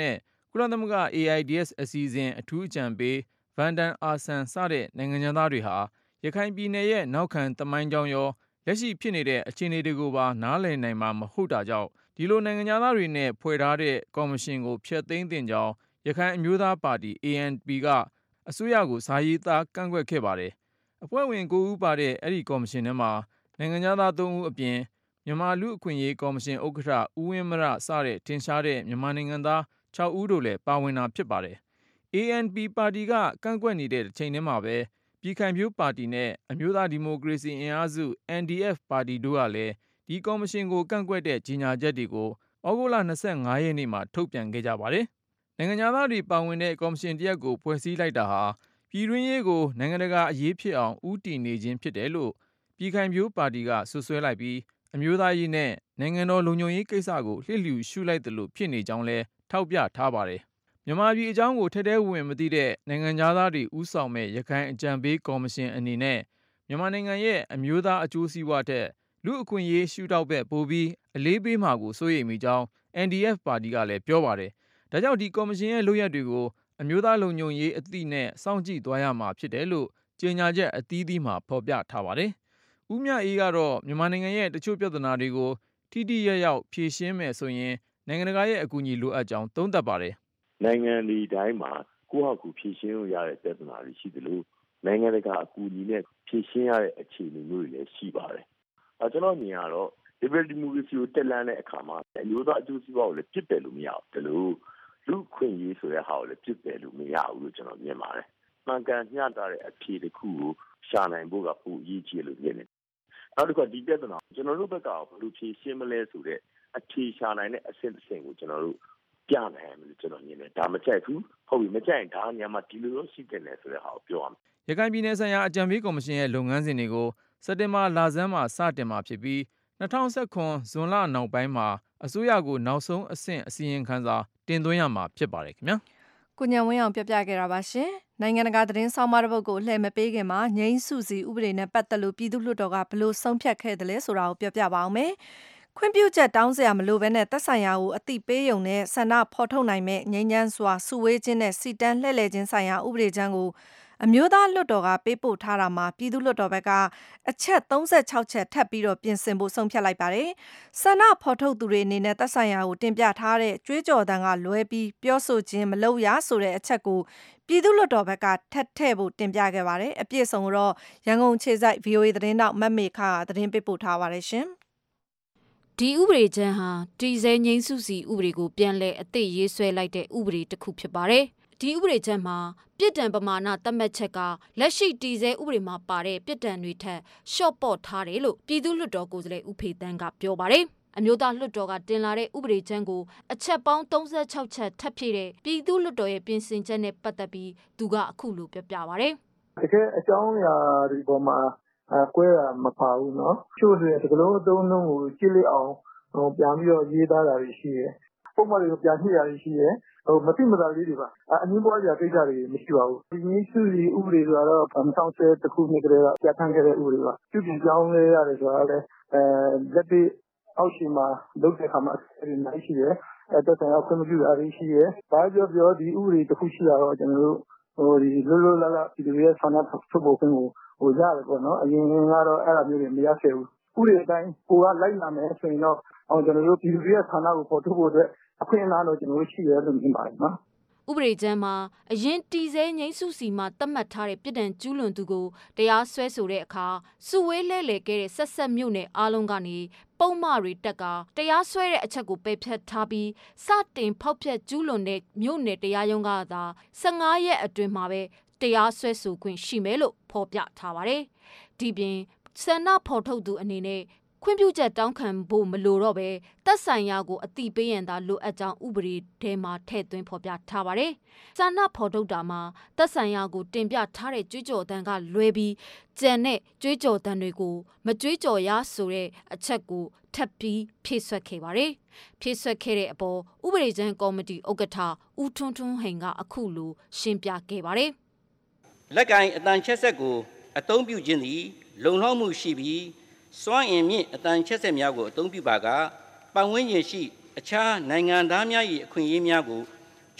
ကုလသမဂ္ဂ အေ အိုင် ဒီ အက်စ် အစီအစဉ်အထူးအကြံပေးဗန်ဒန်အာဆန်စတဲ့နိုင်ငံသားတွေဟာရခိုင်ပြည်နယ်ရဲ့နောက်ခံသမိုင်းကြောင်းရောလက်ရှိဖြစ်နေတဲ့အခြေအနေတွေကိုပါနားလည်နိုင်မှာမဟုတ်တာကြောင့်ဒီလိုနိုင်ငံသားတွေနဲ့ဖွဲ့ထားတဲ့ကော်မရှင်ကိုဖျက်သိမ်းသင့်ကြောင်းရခိုင်အမျိုးသားပါတီ အေ အန် ပီ ကအစိုးရကိုစာရေးသားကန့်ကွက်ခဲ့ပါတယ်။အဖွဲ့ဝင်ကိုးဦးပါတဲ့အဲ့ဒီကော်မရှင်ထဲမှာနိုင်ငံသားသုံးဦးအပြင်မြန်မာလူ့အခွင့်အရေးကော်မရှင်ဥက္ကဋ္ဌဦးဝင်းမရစတဲ့ထင်ရှားတဲ့မြန်မာနိုင်ငံသားခြောက်ဦးတို့လည်းပါဝင်တာဖြစ်ပါတယ်။ အေ အန် ပီ ပါတီကကန့်ကွက်နေတဲ့တစ်ချိန်တည်းမှာပဲပြည်ခိုင်ဖြိုးပါတီနဲ့အမျိုးသားဒီမိုကရေစီအင်အားစု အန် ဒီ အက်ဖ် ပါတီတို့ကလည်းဒီကော်မရှင်ကိုကန့်ကွက်တဲ့ကြေညာချက်တွေကိုဩဂုတ်လ၂၅ရက်နေ့မှာထုတ်ပြန်ခဲ့ကြပါတယ်။နိုင်ငံသားတွေပါဝင်တဲ့ကော်မရှင်တရက်ကိုဖွဲ့စည်းလိုက်တာဟာပြည်တွင်းရေးကိုနိုင်ငံတကာအရေးဖြစ်အောင်ဦးတည်နေခြင်းဖြစ်တယ်လို့ပြည်ခိုင်ဖြိုးပါတီကဆွဆွဲလိုက်ပြီးအမျိုးသားရေးနဲ့နိုင်ငံတော်လုံခြုံရေးကိစ္စကိုလှစ်လျူရှုလိုက်တယ်လို့ဖြစ်နေကြောင်းလဲထောက်ပြထားပါတယ်။မြန်မာပြည်အကြောင်းကိုထဲထဲဝင်မသိတဲ့နိုင်ငံသားတွေဦးဆောင်မဲ့ရခိုင်အကြံပေးကော်မရှင်အနေနဲ့မြန်မာနိုင်ငံရဲ့အမျိုးသားအကျိုးစီးပွားထက်လူအခွင့်အရေးရှုထောင့်ဘက်ပိုပြီးအလေးပေးမှာကိုစိုးရိမ်မိကြောင်း အန် ဒီ အက်ဖ် ပါတီကလည်းပြောပါတယ်။ဒါကြောင့်ဒီကော်မရှင်ရဲ့လုပ်ရက်တွေကိုအမျိုးသားလုံခြုံရေးအသိနဲ့စောင့်ကြည့်သွားရမှာဖြစ်တယ်လို့ကြေညာချက်အသီးသီးမှာဖော်ပြထားပါတယ်။ဦးမြအေးကတော့မြန်မာနိုင်ငံရဲ့တချို့ပြဿနာတွေကိုထိထိရောက်ရောက်ဖြေရှင်းမယ်ဆိုရင်နိုင်ငံတကာရဲ့အကူအညီလိုအပ်ကြောင်းသုံးသပ်ပါတယ်။နိုင်ငံဒီတိုင်းမှာကိုယ့်ဟာကိုယ်ဖြေရှင်းလို့ရတဲ့ပြဿနာတွေရှိတယ်လို့နိုင်ငံတကာအကူအညီနဲ့ဖြေရှင်းရတဲ့အခြေအနေမျိုးတွေလည်းရှိပါတယ်။အဲကျွန်တော်မြင်ရတော့ liberal democracy ကိုတက်လှမ်းတဲ့အခါမှာအမျိုးသားအကျိုးစီးပွားကိုလည်းပြစ်ပယ်လို့မရဘူးလို့လူခွင့်ရေးဆိုတဲ့ဟာကိုလည်းပြစ်ပယ်လို့မရဘူးလို့ကျွန်တော်မြင်ပါတယ်။မှန်ကန်မျှတတဲ့အဖြေတစ်ခုကိုရှာနိုင်ဖို့ကပိုအရေးကြီးလို့မြင်တယ်။နောက်တစ်ခါဒီပြဿနာကျွန်တော်တို့ဘက်ကဘယ်လိုဖြေရှင်းမလဲဆိုတဲ့အခြေရှာနိုင်တဲ့အဆင့်အဆင့်ကိုကျွန်တော်တို့ပြနိုင်မယ်လို့ကျွန်တော်မြင်တယ်။ဒါမကြိုက်ဘူးဟုတ်ပြီမကြိုက်ရင်ဒါညမှာဒီလိုလိုရှိတယ်ဆိုတဲ့ဟာကိုပြောရမယ်။ရခိုင်ပြည်နယ်ဆိုင်ရာအကြံပေးကော်မရှင်ရဲ့လုပ်ငန်းစဉ်တွေကိုစက်တင်ဘာလဆန်းမှာစတင်မှာဖြစ်ပြီး၂၀၁၇ဇွန်လနောက်ပိုင်းမှာအစိုးရကိုနောက်ဆုံးအဆင့်အစီရင်ခံစာတင်သွင်းရမှာဖြစ်ပါတယ်ခင်ဗျာ။ကိုညံဝင်းအောင်ပြပြခဲ့တာပါရှင်။နိုင်ငံတကာသတင်းဆောင်မတစ်ပုဒ်ကိုလှည့်မပေးခင်မှာငြိမ်းစုစီဥပဒေနဲ့ပတ်သက်လို့ပြည်သူ့လွှတ်တော်ကဘလို့ဆုံးဖြတ်ခဲ့တယ်လဲဆိုတာကိုပြောပြပါအောင်မယ်။ခွင့်ပြုချက်တောင်းစရာမလိုဘဲနဲ့သက်ဆိုင်ရာကိုအတိပေးယုံနဲ့ဆန္ဒဖော်ထုတ်နိုင်မဲ့ငြိမ်းချမ်းစွာစုဝေးခြင်းနဲ့စီတန်းလှည့်လည်ခြင်းဆိုင်ရာဥပဒေကြမ်းကိုအမျိုးသားလွှတ်တော်ကပေးပို့ထားတာမှာပြည်သူ့လွှတ်တော်ဘက်ကအချက်၃၆ချက်ထပ်ပြီးတော့ပြင်ဆင်ဖို့ဆုံးဖြတ်လိုက်ပါတယ်။ဆန္ဒဖော်ထုတ်သူတွေအနေနဲ့သက်ဆိုင်ရာကိုတင်ပြထားတဲ့ကြွေးကြော်သံကလွဲပြီးပြောဆိုခြင်းမလုပ်ရဆိုတဲ့အချက်ကိုပြည်သူ့လွှတ်တော်ဘက်ကထပ်ထည့်ဖို့တင်ပြခဲ့ပါတယ်။အပြည့်အစုံတော့ရန်ကုန်ခြေစိုက် ဗွီအိုအေ သတင်းတောက်မတ်မေခကသတင်းပေးပို့ထားပါတယ်ရှင်။ဒီဥပဒေကြမ်းဟာတည်ဆဲငြိမ်းစုစီဥပဒေကိုပြန်လည်အသစ်ရေးဆွဲလိုက်တဲ့ဥပဒေတစ်ခုဖြစ်ပါတယ်။ဒီဥပဒေကြမ်းမှာပြစ်ဒဏ်ပမာဏသတ်မှတ်ချက်ကလက်ရှိတည်ဆဲဥပဒေမှာပါတဲ့ပြစ်ဒဏ်တွေထက်ရှော့ပေါ့ထားတယ်လို့ပြည်သူ့လွှတ်တော်ကိုယ်စားလှယ်ဦးဖေသန်းကပြောပါတယ်။အမျိုးသားလွှတ်တော်ကတင်လာတဲ့ဥပဒေကြမ်းကိုအချက်ပေါင်း၃၆ချက်ထပ်ဖြည့်တဲ့ပြည်သူ့လွှတ်တော်ရဲ့ပြင်ဆင်ချက်နဲ့ပတ်သက်ပြီးသူကအခုလိုပြောပြပါတယ်။တကယ်အကြောင်းအရာဒီပေါ်မှာအကွဲတာမပါဘူးเนาะချို့တွေဒီကလုံးအသုံးလုံးကိုကြည့်လိုက်အောင်ဟိုပြန်ပြီးတော့ရေးသားတာတွေရှိတယ်။ပုံမှန်တွေကိုပြန်ဖြည့်ရတာရှိတယ်။ဟိုမသိမသာလေးတွေပါအငင်းပွားကြကိစ္စတွေမရှိပါဘူးဒီနည်းစုစီဥပဒေဆိုတော့၂၀၁၀တခုနှစ်ကလေးကပြဋ္ဌာန်းခဲ့တဲ့ဥပဒေပါပြုပြင်ပြောင်းလဲရတယ်ဆိုတော့လည်းအဲလက်တွေ့အောက်ရှိမှာလုပ်တဲ့အခါမှာအဲဒီနိုင်ရှိတယ်အဲတက်ဆိုင်အောင်ခွင့်မပြုတာတွေရှိတယ်ဘာပြောပြောဒီဥပဒေတစ်ခုရှိတာတော့ကျွန်တော်တို့ဟိုဒီလွတ်လွတ်လပ်လပ်ဒီလိုရဲ့ဆန္ဒထုတ်ဖို့ကိုဟိုရတယ်ပေါ့နော်အရင်ကတော့အဲ့လိုမျိုးတွေမရခဲ့ဘူးဥပဒေအတိုင်းကိုကလိုက်လာမယ်ဆိုရင်တော့အောင်ကျွန်တော်တို့ဒီလိုရဲ့ဆန္ဒကိုပေါ်ထုတ်ဖို့အတွက်အခွင့်အလမ်းတော့ကျွန်တော်တို့ရှိရတယ်လို့မြင်ပါတယ်နော်ဥပဒေကြမ်းမှာအရင်တည်ဆဲငြိမ်းစုစီမှာသတ်မှတ်ထားတဲ့ပြည်တံကျူးလွန်သူကိုတရားစွဲဆိုတဲ့အခါစုဝေးလဲလှယ်ခဲ့တဲ့ဆက်ဆက်မြို့နယ်အားလုံးကနေပုံမှန်တွေတက်ကတရားစွဲတဲ့အချက်ကိုပယ်ဖျက်ထားပြီးစတင်ဖောက်ဖျက်ကျူးလွန်တဲ့မြို့နယ်တရားရုံးကသာ၁၅ရက်အတွင်းမှာပဲတရားစွဲဆိုခွင့်ရှိမယ်လို့ဖော်ပြထားပါတယ်။ဒီပြင်ဆန္ဒဖော်ထုတ်သူအနေနဲ့ခွင့်ပြုချက်တောင်းခံဖို့မလိုတော့ပဲသက်ဆိုင်ရာကိုအတိပေးရန်သာလိုအပ်ကြောင်းဥပဒေထဲမှာထည့်သွင်းဖော်ပြထားပါတယ်။ဆန္ဒဖော်ထုတ်တာမှာသက်ဆိုင်ရာကိုတင်ပြထားတဲ့ကြွေးကြော်သံကလွဲပြီးကြံတဲ့ကြွေးကြော်သံတွေကိုမကြွေးကြော်ရဆိုတဲ့အချက်ကိုထပ်ပြီးဖြည့်ဆွက်ခဲ့ပါတယ်။ဖြည့်ဆွက်ခဲ့တဲ့အပေါ်ဥပဒေကြမ်းကော်မတီဥက္ကဋ္ဌဦးထွန်းထွန်းဟိန်ကအခုလိုရှင်းပြခဲ့ပါတယ်။လက်ကိုင်အတန်ချက်ဆက်ကိုအသုံးပြုခြင်းသည်လုံလောက်မှုရှိပြီးစွမ်းအင်မြင့်အတန်ချက်ဆက်များကိုအသုံးပြုပါကပတ်ဝန်းကျင်ရှိအခြားနိုင်ငံသားများ၏အခွင့်အရေးများကို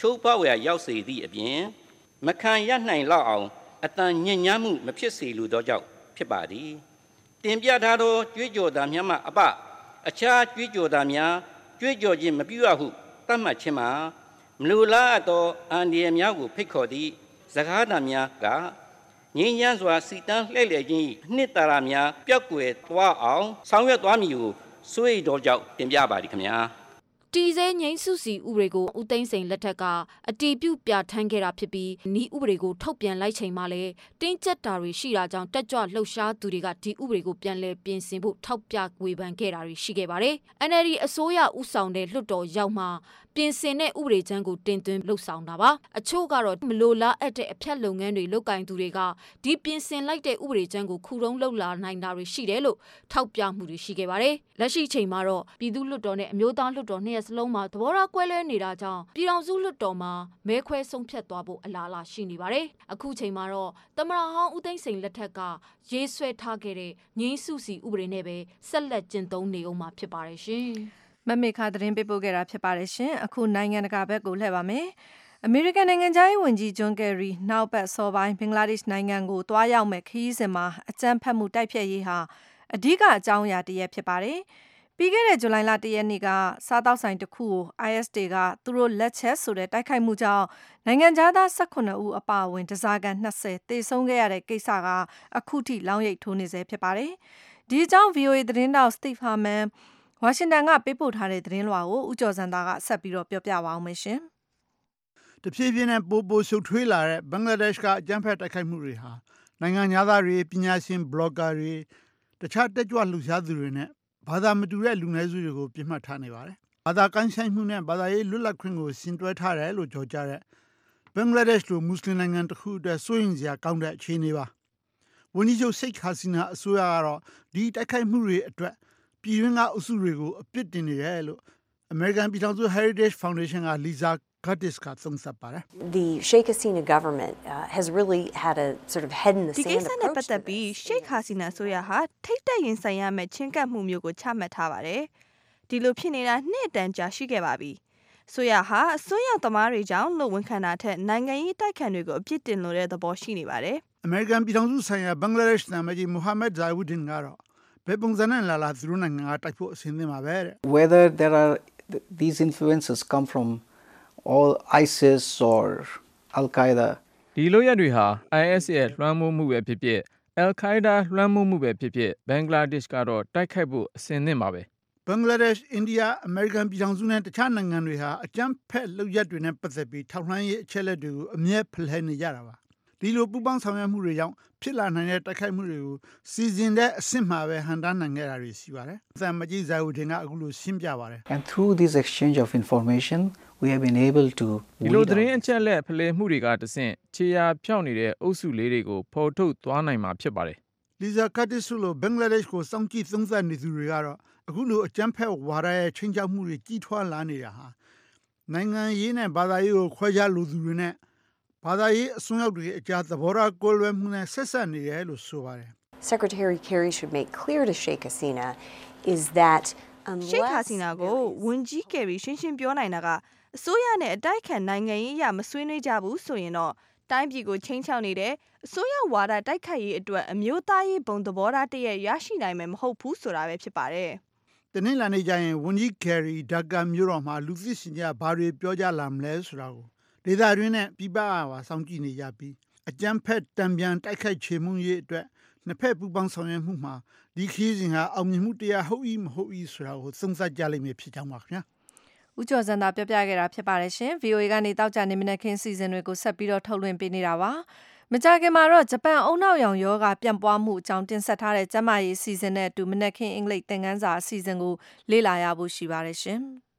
ချိုးဖောက်ရာရောက်စေသည့်အပြင်မခံရနိုင်လောက်အောင်အတန်ညဉ့်ညမ်းမှုမဖြစ်စေလိုသောကြောင့်ဖြစ်ပါသည်တင်ပြထားသောကြွေးကြော်သားများမှအပအခြားကြွေးကြော်သားများကြွေးကြော်ခြင်းမပြုရဟုသတ်မှတ်ခြင်းမှာမလိုလားသောအန္တရာယ်များကိုဖိတ်ခေါ်သည့်စကားသံများကငြိမ်းချမ်းစွာစီတန်းလှည့်လည်ခြင်းနှစ်သာရများပျောက်ကွယ်သွားအောင်ဆောင်ရွက်သွားမည်ကိုစွေးတော်ကြောင့်တင်ပြပါသည်ခင်ဗျာတီစဲငိမ့်စုစီဥပဒေကိုဦးသိန်းစိန်လက်ထက်ကအတီးပြုတ်ပြဋ္ဌာန်းခဲ့တာဖြစ်ပြီးဤဥပဒေကိုထုတ်ပြန်လိုက်ချိန်မှာလဲတင်းကျပ်တာတွေရှိတာကြောင့်တက်ကြွလှုပ်ရှားသူတွေကဒီဥပဒေကိုပြန်လည်ပြင်ဆင်ဖို့ထောက်ပြဝေဖန်ခဲ့တာတွေရှိခဲ့ပါတယ်။ N L D အစိုးရဦးဆောင်တဲ့လွှတ်တော်ရောက်မှပြင်ဆင်တဲ့ဥပဒေချမ်းကိုတင်သွင်းလှုပ်ဆောင်တာပါ။အချို့ကတော့မလိုလားအပ်တဲ့အဖြတ်လုပ်ငန်းတွေလုပ်ကင်သူတွေကဒီပြင်ဆင်လိုက်တဲ့ဥပဒေချမ်းကိုခုတုံးလှုပ်လာနိုင်တာတွေရှိတယ်လို့ထောက်ပြမှုတွေရှိခဲ့ပါတယ်။လက်ရှိချိန်မှာတော့ပြည်သူ့လွှတ်တော်နဲ့အမျိုးသားလွှတ်တော်နှစ်ရပ်စလုံးမှာသဘောထားကွဲလွဲနေတာကြောင့်ပြည်ထောင်စုလွှတ်တော်မှာမဲခွဲဆုံးဖြတ်သွားဖို့အလားအလာရှိနေပါတယ်။အခုချိန်မှာတော့သမ္မတဟောင်းဦးသိန်းစိန်လက်ထက်ကရေးဆွဲထားခဲ့တဲ့ငြိမ်းစုစီဥပဒေနဲ့ပဲဆက်လက်ကျင့်သုံးနေအောင်မှာဖြစ်ပါတယ်ရှင်။မမေခသတင်းပေးပို့ခဲ့တာဖြစ်ပါတယ်ရှင်။အခုနိုင်ငံတကာဘက်ကိုလှည့်ပါမယ်။အမေရိကန်နိုင်ငံသားရေးဝန်ကြီးဂျွန်ကယ်ရီနောက်ပတ်စောပိုင်းဘင်္ဂလားဒေ့ရှ်နိုင်ငံကိုတွားရောက်မဲ့ခရီးစဉ်မှာအကြမ်းဖက်မှုတိုက်ဖျက်ရေးဟာအဓိကအကြောင်းအရာတစ်ရပ်ဖြစ်ပါတယ်။ပြီးခဲ့တဲ့ဇူလိုင်လတရက်နေ့ကစားတောက်ဆိုင်တစ်ခုကို I S တွေကသူတို့လက်ချက်ဆိုတဲ့တိုက်ခိုက်မှုကြောင့်နိုင်ငံသား၁၈ဦးအပါအဝင်တစားကန်၂၀သေဆုံးခဲ့ရတဲ့ကိစ္စကအခုထိလောင်းရိပ်ထိုးနေဆဲဖြစ်ပါတယ်။ဒီအကြောင်း V O A သတင်းတောက် Steve Harman ဝါရှင်တန်ကပေးပို့ထားတဲ့သတင်းလွှာကိုဦးကျော်စံသားကဆက်ပြီးတော့ပြောပြပါအောင်ရှင်။တဖြည်းဖြည်းနဲ့ပိုပိုရှုပ်ထွေးလာတဲ့ဘင်္ဂလားဒေ့ရှ်ကအကြမ်းဖက်တိုက်ခိုက်မှုတွေဟာနိုင်ငံသားတွေပညာရှင်ဘလော့ဂါတွေတခြားတက်ကြွလှုပ်ရှားသူတွေနဲ့ဘာသာမတူတဲ့လူနည်းစုတွေကိုပြစ်မှတ်ထားနေပါတယ်။ဘာသာကိုင်းဆိုင်မှုနဲ့ဘာသာရေးလွတ်လပ်ခွင့်ကိုရှင်တွဲထားတယ်လို့ကြော်ကြတဲ့ဘင်္ဂလားဒေ့ရှ်လိုမွတ်စလင်နိုင်ငံတစ်ခုအတွက်စိုးရိမ်စရာကောင်းတဲ့အခြေအနေပါ။ဝန်ကြီးချုပ်ရှိတ်ဟာစီနာအစိုးရကတော့ဒီတိုက်ခိုက်မှုတွေအတွက်ပြည်တွင်းကအုပ်စုတွေကိုအပြစ်တင်နေတယ်လို့ American ပြည်ထောင်စု Heritage Foundation က Lisa Curtis ကသုံးသပ်ပါတယ် The Sheikh Hasina government uh, has really had a sort of head in the sand approach. ဒီကိစ္စနဲ့ပတ်သက်ပြီး Sheikh Hasina ဆိုရဟာထိတ်တက်ရင်ဆိုင်ရမယ့်ချင်းကပ်မှုမျိုးကိုချမှတ်ထားပါတယ်။ဒီလိုဖြစ်နေတာနှစ်တန်ကြာရှိခဲ့ပါပြီ။ဆိုရဟာအစွန်းရောက်သမားတွေကြောင့်လို့ဝန်ခံတာထက်နိုင်ငံရေးတိုက်ခတ်တွေကိုအပြစ်တင်လို့တဲ့သဘောရှိနေပါတယ်။ American ပြည်ထောင်စုဆိုင်ရာဘင်္ဂလားဒေ့ရှ်နိုင်ငံကြီး Mohammed Zainuddin ကတော့ဘယ်ပုံစံနဲ့လာလာသူတို့နိုင်ငံကတိုက်ဖို့အဆင်သင့်ပါပဲတဲ့ Whether there are these influences come from all ISIS or Al-Qaeda ဒီလိုရတွေဟာ I S ရဲ့လွှမ်းမိုးမှုပဲဖြစ်ဖြစ် Al-Qaeda လွှမ်းမိုးမှုပဲဖြစ်ဖြစ်ဘင်္ဂလားဒေ့ရှ်ကတော့တိုက်ခိုက်ဖို့အဆင်သင့်ပါပဲဘင်္ဂလားဒေ့ရှ်အိန္ဒိယအမေရိကန်ပြည်ထောင်စုနဲ့တခြားနိုင်ငံတွေဟာအကြမ်းဖက်လုပ်ရက်တွေနဲ့ပတ်သက်ပြီးထောက်လှမ်းရေးအချက်အလက်တွေကိုအမြဲဖလှယ်နေကြတာပါဒီလိုပူးပေါင်းဆောင်ရွက်မှုတွေကြောင့်ဖြစ်လာနိုင်တဲ့တိုက်ခိုက်မှုတွေကိုစီစဉ်တဲ့အဆင့်မှာပဲဟန်တာနိုင်ခဲ့တာတွေရှိပါတယ်။သံမကြီးဇာဝတင်ကအခုလိုရှင်းပြပါတယ် And through this exchange of information we have been able to ဒီလိုသတင်းအချက်အလက်ဖလှယ်မှုတွေကတဆင့်ခြေရာဖြောက်နေတဲ့အုပ်စုလေးတွေကိုဖော်ထုတ်သွားနိုင်မှာဖြစ်ပါတယ်။ Lisa Curtis လိုဘင်္ဂလားဒေ့ရှ်ကိုစောင့်ကြည့်သုံးသပ်နေသူတွေကတော့အခုလိုအကြမ်းဖက်ဝါဒရဲ့ချင်းချောက်မှုတွေကြီးထွားလာနေတာဟာနိုင်ငံရေးနဲ့ဘာသာရေးကိုခွဲခြားလိုသူတွေနဲ့ဘာသာရေးအစွန်းရောက်တွေအကြားသဘောထားကွဲလွဲမှုနဲ့ဆက်ဆက်နေတယ်လို့ဆိုပါတယ် Secretary Kerry should make clear to Sheikh Hasina is that unless Sheikh Hasina ကိုဝန်ကြီးကယ်ရီရှင်းရှင်းပြောနိုင်တာကအစိုးရနဲ့အတိုက်ခံနိုင်ငံရေးအရမဆွေးနွေးကြဘူးဆိုရင်တော့တိုင်းပြည်ကိုချင်းချောက်နေတဲ့အစိုးရဝါဒတိုက်ခိုက်ရေးအတွက်အမျိုးသားရေးဘုံသဘောထားတရက်ရရှိနိုင်မယ်မဟုတ်ဘူးဆိုတာပဲဖြစ်ပါတယ်တနင်္လာနေ့ကျရင်ဝန်ကြီးကယ်ရီဒါကာမြို့တော်မှာလူသိရှင်ကြားဘာတွေပြောကြလာမလဲဆိုတာကိုဒေသတွင်းနဲ့ပြည်ပကပါစောင့်ကြည့်နေကြပြီးအကြမ်းဖက်တံပြန်တိုက်ခိုက်ချေမှုရေးအတွက်နှစ်ဖက်ပူးပေါင်းဆောင်ရွက်မှုမှာဒီခီးစဉ်ဟာအောင်မြင်မှုတရားဟုတ်၏မဟုတ်၏ဆိုတာကိုသုံးသပ်ကြလိမ့်မယ်ဖြစ်ကြောင်းပါခင်ဗျာဦးကျော်စံသာပြပြခဲ့တာဖြစ်ပါတယ်ရှင် V O A ကနေတောက်ကြနေမနက်ခင်းစီစဉ်တွေကိုဆက်ပြီးတော့ထုတ်လွှင့်ပေးနေတာပါမကြခင်မှာတော့ဂျပန်အုံနောက်ရောင်ယောဂပြန့်ပွားမှုအကြောင်းတင်ဆက်ထားတဲ့ကျန်းမာရေးစီစဉ်နဲ့အတူမနက်ခင်းအင်္ဂလိပ်သင်ခန်းစာအစီအစဉ်ကိုလေ့လာရဖို့ရှိပါတယ်ရှင်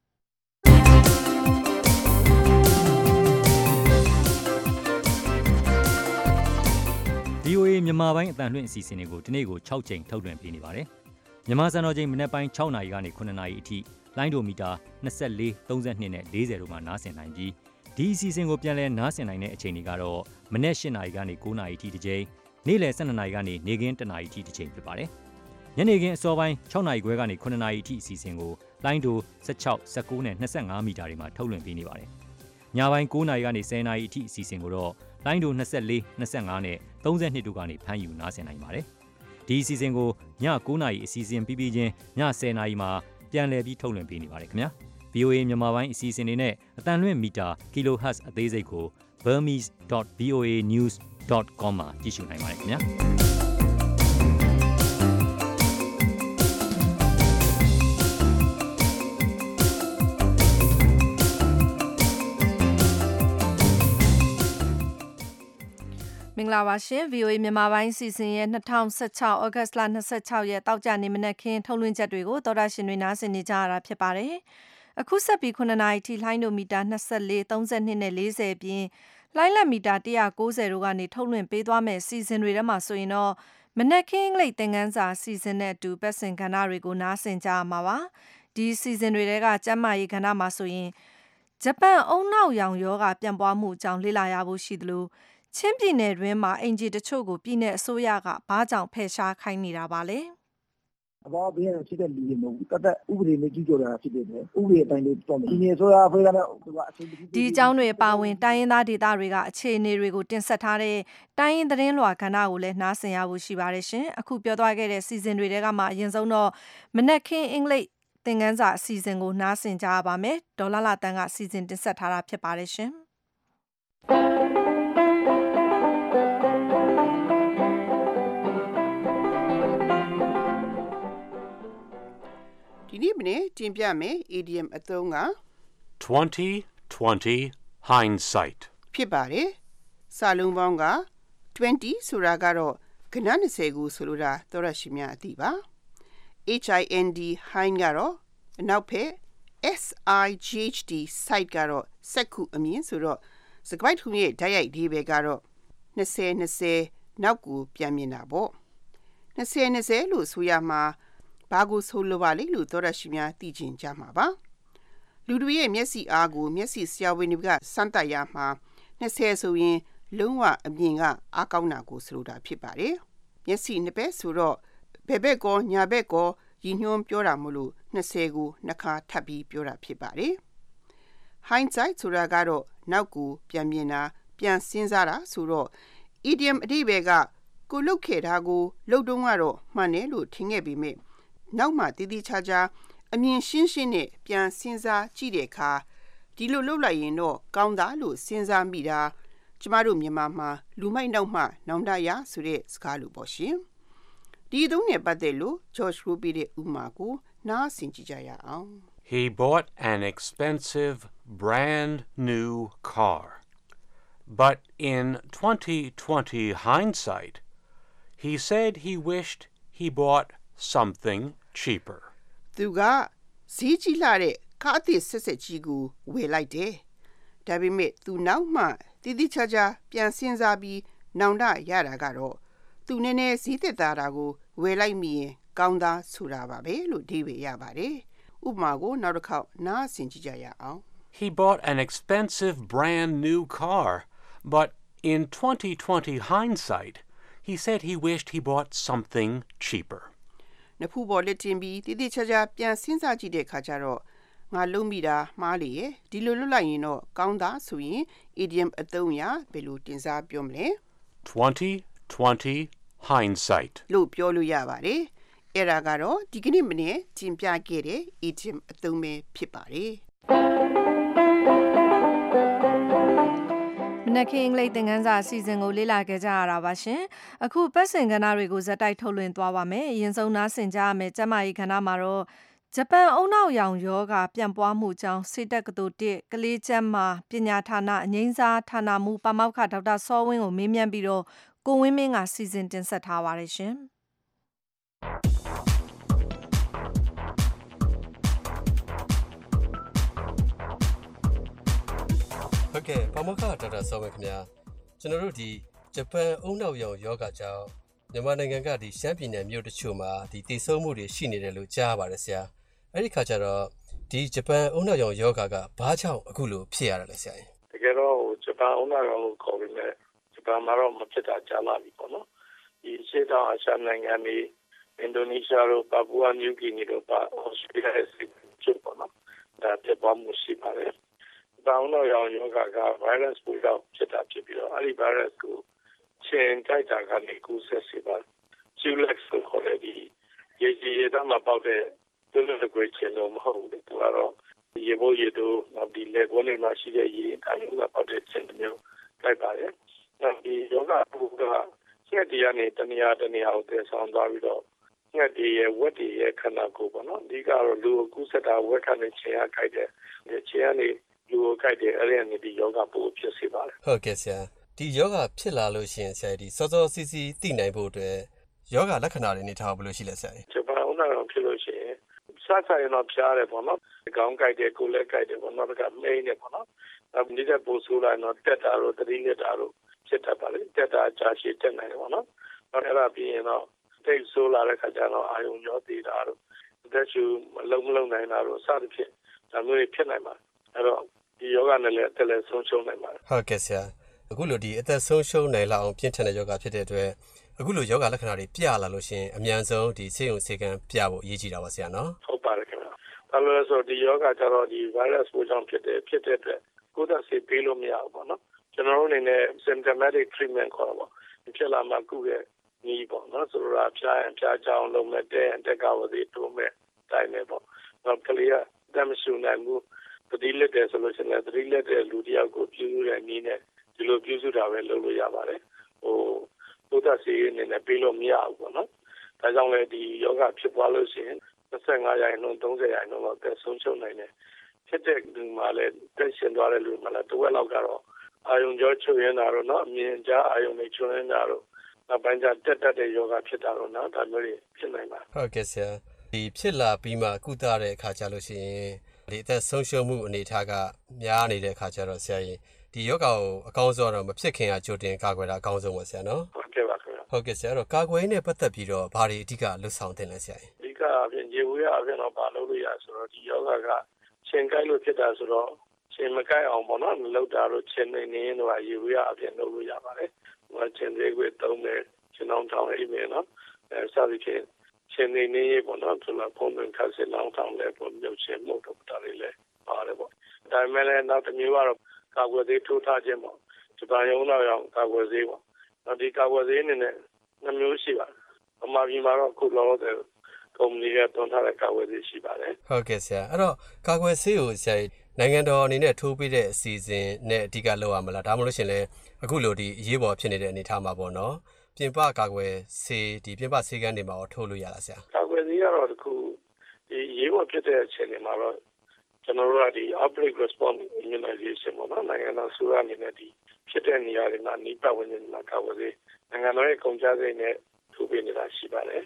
V O A မြန်မာပိုင်းအတန်လွှင့်အစီအစဉ်တွေကိုဒီနေ့ကို၆ချိန်ထုတ်လွှင့်ပေးနေပါတယ်။မြန်မာစံတော်ချိန်မနက်ပိုင်း၆နာရီကနေခုနှစ်နာရီအထိလိုင်းဒိုမီတာ၂၄ ၃၂နဲ့၄၀တို့မှာနားဆင်နိုင်ပြီးဒီအစီအစဉ်ကိုပြန်လည်နားဆင်နိုင်တဲ့အချိန်တွေကတော့မနက်၈နာရီကနေ၉နာရီအထိတစ်ချိန်နေ့လယ်၁၂နာရီကနေနေ့ခင်း၁နာရီအထိတစ်ချိန်ဖြစ်ပါတယ်။ညနေခင်းအစောပိုင်း၆နာရီခွဲကနေခုနှစ်နာရီအထိအစီအစဉ်ကိုလိုင်းဒို၁၆ ၁၉နဲ့၂၅မီတာတွေမှာထုတ်လွှင့်ပေးနေပါတယ်။ညပိုင်း၉နာရီကနေ၁၀နာရီအထိအစီအစဉ်ကိုတော့လိုင်းဒို၂၄ ၂၅နဲ့၃၂တို့ကနေဖမ်းယူနားဆင်နိုင်ပါတယ်။ဒီအစီအစဉ်ကိုည၉နာရီအစီအစဉ်ပြီးပြီးချင်းည၁၀နာရီမှာပြန်လည်ပြီးထုတ်လွှင့်ပေးနေပါတယ်ခင်ဗျာ။ဗွီအိုအေ မြန်မာပိုင်းအစီအစဉ်တွေနဲ့အတန်လွင့်မီတာ kilohertz အသေးစိတ်ကို burmese dot v o a news dot com မှာကြည့်ရှုနိုင်ပါတယ်ခင်ဗျာ။မင်္ဂလာပါရှင် ဗွီအိုအေ မြန်မာပိုင်းစီစဉ်ရဲ့၂၀၁၆ ဩဂတ်စ်လ၂၆ရက်တောက်ကြနေမနက်ခင်းထုတ်လွှင့်ချက်တွေကိုသောတာရှင်တွေနားဆင်နေကြရတာဖြစ်ပါတယ်။အခုဆက်ပြီးခုနှစ်နာရီထိလှိုင်းဒိုမီတာ၂၄ ၃၂နဲ့၄၀ပြင်လှိုင်းလက်မီတာ၁၉၀တို့ကနေထုတ်လွှင့်ပေးသွားမယ်စီစဉ်တွေထဲမှာဆိုရင်တော့မနက်ခင်းလိတ်သင်ခန်းစာစီစဉ်တဲ့အတူပတ်စင်ကဏ္ဍတွေကိုနားဆင်ကြရမှာပါ။ဒီစီစဉ်တွေကကျန်းမာရေးကဏ္ဍမှာဆိုရင်ဂျပန်အုံနောက်ရောင်ရောဂါပြန့်ပွားမှုအကြောင်းလေ့လာရဖို့ရှိသလိုချင်းပြည်နယ်တွင်းမှာအင်ဂျီတချို့ကိုပြည်내အစိုးရကဘာကြောင့်ဖယ်ရှားခိုင်းနေတာပါလဲအဘောဘေးရဖြစ်တဲ့လူတွေမဟုတ်ဘူးတသက်ဥပဒေနဲ့ကြီးကြတာဖြစ်တယ်ဥပဒေအတိုင်းလို့တော့ပြည်내အစိုးရအဖွဲ့ကတော့သူကအချိန်ဒီအကြောင်းတွေပါဝင်တိုင်းရင်းသားဒေသတွေကအခြေအနေတွေကိုတင်ဆက်ထားတဲ့တိုင်းရင်းသတင်းလွှာကဏ္ဍကိုလည်းနားဆင်ရဖို့ရှိပါတယ်ရှင်အခုပြောသွားခဲ့တဲ့စီစဉ်တွေကမှအရင်ဆုံးတော့မနက်ခင်းအင်္ဂလိပ်သင်ခန်းစာအစီအစဉ်ကိုနားဆင်ကြရပါမယ်ဒေါ်လာလာတန်းကစီစဉ်တင်ဆက်ထားတာဖြစ်ပါတယ်ရှင်ဒီနေ့မနေ့တင်ပြမယ် idiom အသုံးက twenty twenty hindsight ဖြစ်ပါတယ်စာလုံးပေါင်းကtwentyဆိုတာကတော့ကဏ္ဍ၂၀ကိုဆိုလိုတာသောရရှိများအသိပါ hind hind ကတော့အနောက်ဖက် sight sight ကတော့စက္ခုအမြင်ဆိုတော့စကားပိုက်ထုံးရဲ့ဓာတ်ရိုက်ဒီဘဲကတော့၂၀၂၀နောက်ကိုပြန်မြင်တာပေါ့၂၀၂၀လို့ဆိုရမှာဘာကိုဆိုလိုပါလိမ့်လို့သောရရှိများသိချင်ကြမှာပါလူတွေရဲ့မျက်စိအားကိုမျက်စိဆရာဝန်တွေကစမ်းသပ်ရမှာ၂၀ဆိုရင်လုံးဝအမြင်ကအားကောင်းတာကိုဆိုလိုတာဖြစ်ပါတယ်မျက်စိနှစ်ဘက်ဆိုတော့ဘယ်ဘက်ကောညာဘက်ကောရည်ညွှန်းပြောတာမလို့၂၀ကိုနှစ်ခါထပ်ပြီးပြောတာဖြစ်ပါတယ် hindsight ဆိုတာကတော့နောက်ကိုပြန်မြင်တာပြန်စဉ်းစားတာဆိုတော့ idiom အဓိပ္ပာယ်ကကိုလုတ်ခဲ့တာကိုလုတ်တုံးကတော့မှန်တယ်လို့ထင်ခဲ့ပေမဲ့နောက်မှတည်တည်ချာချာအမြင်ရှင်းရှင်းနဲ့ပြန်စဉ်းစားကြည့်တဲ့အခါဒီလိုလုပ်လိုက်ရင်တော့ကောင်းတာလို့စဉ်းစားမိတာကျမတို့မြန်မာမှာလူမိုက်နောက်မှနောင်တရဆိုတဲ့စကားလိုပေါ့ရှင်ဒီအသုံးနဲ့ပတ်သက်လို့ George Ruby ရဲ့ဥပမာကိုနားဆင်ကြည့်ကြရအောင် He bought an expensive brand new car but in twenty twenty hindsight he said he wished he bought something cheaper သူကဈေးကြီးလာတဲ့ကားအသစ်ဆက်ဆက်ကြီးကိုဝယ်လိုက်တယ်ဒါပေမဲ့သူနောက်မှတည်တည်ချာချာပြန်စဉ်းစားပြီးနောင်တရတာကတော့သူနည်းနည်းဈေးသက်သာတာကိုဝယ်လိုက်မိရင်ကောင်းသားဆိုတာပါပဲလို့ဒီပဲရပါတယ်ဥပမာကိုနောက်တစ်ခေါက်နားဆင်ကြည့်ကြရအောင် He bought an expensive brand new car but in twenty twenty hindsight he said he wished he bought something cheaper နဖူးပေါ်လက်တင်ပြီးတည်တည်ချာချာပြန်စဉ်းစားကြည့်တဲ့အခါကျတော့ငါလုံးမိတာမှားလေရဲ့ဒီလိုလွတ်လိုက်ရင်တော့ကောင်းသားဆိုရင် idiom အသုံးအရာဘယ်လိုတင်စားပြောမလဲ twenty twenty hindsight လို့ပြောလို့ရပါတယ်အဲ့ဒါကတော့ဒီကနေ့မနေ့တင်ပြခဲ့တဲ့ idiom အသုံးပဲဖြစ်ပါတယ်မနက်ခင်းအင်္ဂလိပ်သင်ခန်းစာအစီအစဉ်ကိုလေ့လာခဲ့ကြရတာပါရှင်အခုပတ်စင်ကဏ္ဍတွေကိုဇက်တိုက်ထုတ်လွှင့်သွားပါမယ်အရင်ဆုံးနားဆင်ကြရမယ်ကျမကြီးကဏ္ဍမှာတော့ဂျပန်အုံနောက်ရောင်ရောဂါပြန့်ပွားမှုကြောင့်စေတက်ကတူတစ်ကလေးကျန်းမာပညာဌာနအငိမ့်စားဌာနမှပါမောက္ခဒေါက်တာစောဝင်းကိုမေးမြန်းပြီးတော့ကိုဝင်းမင်းကစီစဉ်တင်ဆက်ထားပါတယ်ရှင်ဟုတ်ကဲ့ပါမောက္ခဒေါက်တာစောဝင်းခင်ဗျာကျွန်တော်တို့ဒီဂျပန်အုံနောက်ရောင်ယောဂကြောင့်မြန်မာနိုင်ငံကဒီရှမ်းပြည်နယ်မြို့တချို့မှာဒီတည်ဆုံမှုတွေရှိနေတယ်လို့ကြားပါတယ်ဆရာအဲ့ဒီခါကျတော့ဒီဂျပန်အုံနောက်ရောင်ယောဂကဘာကြောင့်အခုလိုဖြစ်ရတာလဲဆရာတကယ်တော့ဂျပန်အုံနောက်ရောင်လို့ခေါ်ပြီးမြဲဂျပန်မှာတော့မဖြစ်တာကြာလာပြီပေါ့နော်ဒီရှေ့တောင်အာရှနိုင်ငံတွေအင်ဒိုနီးရှားတို့ပါပူဝါနျူဂီနီတို့ပါအော်စတြေးလျစစ်ချုပ်ပေါ့နော်ဒါဖြစ်ပေါ်မှုရှိပါတယ်တောင်းတော့ရောင်ယောဂက virus ပိုးကြောင့်ဖြစ်တာဖြစ်ပြီးတော့အဲ့ဒီ virus ကိုချင်းကြိုက်တာကနေကူးဆက်စေပါ Culex ကိုခေါ်တဲ့ဒီရေကြီးရတာမှာပေါက်တဲ့သူတို့တကွေးချင်းတော့မဟုတ်ဘူးသူကတော့ရေဘိုးရေတို့နောက်ဒီလေကောနေမှာရှိတဲ့ရေအရင်ကပေါက်တဲ့ချင်းမျိုးကြိုက်ပါတယ်နောက်ဒီယောဂပိုးကညက်တရားနဲ့တနေရာတနေရာကိုတည်ဆောင်သွားပြီးတော့ညက်ဒီရဲ့ဝက်ဒီရဲ့ခန္ဓာကိုယ်ပေါ့နော်အဓိကတော့လူကိုကူးဆက်တာဝက်ခနဲ့ချင်းရကြိုက်တဲ့ချင်းကနေလူကိုကြိုက်တဲ့အဲ့ဒီအနေဒီယောဂပိုးဖြစ်စေပါတယ်ဟုတ်ကဲ့ဆရာဒီယောဂဖြစ်လာလို့ရှိရင်ဆရာဒီစောစောစီးစီးသိနိုင်ဖို့အတွက်ယောဂလက္ခဏာတွေနေထားဘယ်လိုရှိလဲဆရာဂျပန်ဦးနာတော်ဖြစ်လို့ရှိရင်စားစားရင်တော့ဖျားတယ်ပေါ့နော်ခေါင်းကြိုက်တယ်ကိုယ်လက်ကြိုက်တယ်ပေါ့နော်ဒါကမိန်းတယ်ပေါ့နော်နောက်နေတဲ့ပိုးဆိုးလာတော့တက်တာတော့တတိနေတာတော့ဖြစ်တတ်ပါလေတက်တာကြာရှည်တက်နိုင်တယ်ပေါ့နော်နောက်အဲ့ဒါပြီးရင်တော့တိတ်ဆိုးလာတဲ့ခါကျတော့အာယုံရောသေးတာတော့တက်ချူမလုံးမလုံးနိုင်တာတော့စသဖြင့်ဒါမျိုးတွေဖြစ်နိုင်ပါတယ်အဲ့တော့ဒီယောဂနဲ့လည်းတက်လည်းဆုံးရှုံးနိုင်ပါတယ်ဟုတ်ကဲ့ဆရာအခုလိုဒီအသက်ဆုံးရှုံးနိုင်လောက်အောင်ပြင်းထန်တဲ့ယောဂဖြစ်တဲ့အတွက်အခုလိုယောဂလက္ခဏာတွေပြလာလို့ရှင်အမြန်ဆုံးဒီဆေးရုံဆေးကမ်းပြဖို့အရေးကြီးတာပါဆရာနော်ဟုတ်ပါတယ်ခင်ဗျာဘာလို့လဲဆိုတော့ဒီယောဂကျတော့ဒီ virus ပိုးကြောင့်ဖြစ်တဲ့ဖြစ်တဲ့အတွက်ကိုယ်သက်ဆေးပေးလို့မရဘူးပေါ့နော်ကျွန်တော်တို့အနေနဲ့ symptomatic treatment ခေါ်တာပေါ့ဖြစ်လာမှကုရဲ့နီးပေါ့နော်ဆိုတော့ဖျားရင်ဖျားချောင်းလုံးမဲ့တဲ့တက်ကဝသေးတိုးမဲ့တိုင်းမဲ့ပေါ့နောက်ကလေးကတမ်းရှူနိုင်မှုတတိလက်တယ်ဆိုလို့ရှိရင်တတိလက်တဲ့လူတယောက်ကိုပြုစုတဲ့နည်းနဲ့ဒီလိုပြုစုတာပဲလုပ်လို့ရပါတယ်ဟိုကိုယ်သက်ဆေးအနေနဲ့ပေးလို့မရဘူးပေါ့နော်ဒါကြောင့်လည်းဒီယောဂဖြစ်ပွားလို့ရှိရင်25ရာခိုင်နှုန်း30ရာခိုင်နှုန်းလောက်သက်ဆုံးရှုံးနိုင်တယ်ဖြစ်တဲ့လူမှလည်းတက်ရှင်သွားတဲ့လူမှလည်းတစ်ဝက်လောက်ကတော့အာယုံကြောချုပ်ရင်းတာတော့เนาะအမြင်ကြားအာယုံတွေချုပ်ရင်းတာတော့နောက်ပိုင်းကျတက်တက်တဲ့ယောဂဖြစ်တာတော့เนาะဒါမျိုးတွေဖြစ်နိုင်ပါဟုတ်ကဲ့ဆရာဒီဖြစ်လာပြီးမှကုသတဲ့အခါကျလို့ရှိရင်ဒီအသက်ဆုံးရှုံးမှုအနေအထားကများနေတဲ့အခါကျတော့ဆရာကြီးဒီယောဂကိုအကောင်းဆုံးတော့မဖြစ်ခင်ကကြိုတင်ကာကွယ်တာအကောင်းဆုံးပါဆရာနော်ဟုတ်ကဲ့ပါခင်ဗျာဟုတ်ကဲ့ဆရာတော့ကာကွယ်ရေးနဲ့ပတ်သက်ပြီးတော့ဘာတွေအဓိကလှုပ်ဆောင်တင်လဲဆရာကြီးအဓိကအပြင်ရေဝေးအပြင်တော့ဘာလုပ်လို့ရဆိုတော့ဒီယောဂကရှင်ကိုက်လို့ဖြစ်တာဆိုတော့ရှင်မကိုက်အောင်ပေါ့နော်လောက်တာတော့ရှင်နေနေရင်တော့ရေဝေးအပြင်လုပ်လို့ရပါတယ်ဟိုရှင်သေးကိုသုံးမယ်ရှင်အောင်ထောင်းအိမ်မယ်နော်အဲစသဖြင့်ရှင်နေနေပေါ့နော်ဆိုတော့ပုံမှန်ခါရှင်အောင်ထောင်းလဲပုံမြုပ်ရှင်မှုတော့တာလေးလဲပါတယ်ပေါ့ဒါမှလည်းနောက်တစ်မျိုးကတော့ကာကွယ်ဆေးထိုးထားခြင်းပေါ့ဂျပန်ရုံးတော့ရောကာကွယ်ဆေးပေါ့နောက်ဒီကာကွယ်ဆေးအနေနဲ့နှမျိုးရှိပါတယ်အမှားပြီးမှာတော့ခုလောလောဆယ်ကုမ္ပဏီကတွန်းထားတဲ့ကာကွယ်ဆေးရှိပါတယ်ဟုတ်ကဲ့ဆရာအဲ့တော့ကာကွယ်ဆေးကိုဆရာနိုင်ငံတော်အနေနဲ့ထိုးပေးတဲ့အစီအစဉ်နဲ့အဓိကလုပ်ရမလားဒါမှမဟုတ်ရှင်လဲအခုလိုဒီအရေးပေါ်ဖြစ်နေတဲ့အနေအထားမှာပေါ့နော်ပြင်ပကာကွယ်ဆေးဒီပြင်ပဆေးကမ်းတွေမှာတော့ထိုးလို့ရလားဆရာကာကွယ်ဆေးကတော့တခုဒီအရေးပေါ်ဖြစ်တဲ့အချိန်တွေမှာတော့ကျွန်တော်တို့ကဒီ outbreak response immunization ပေါ့နော်နိုင်ငံတော်ဆိုရအနေနဲ့ဒီဖြစ်တဲ့နေရာတွေမှာနိပတ်ဝင်နေတာကာကွယ်ဆေးနိုင်ငံတော်ရဲ့ကုန်ကျစရိတ်နဲ့ထိုးပေးနေတာရှိပါတယ်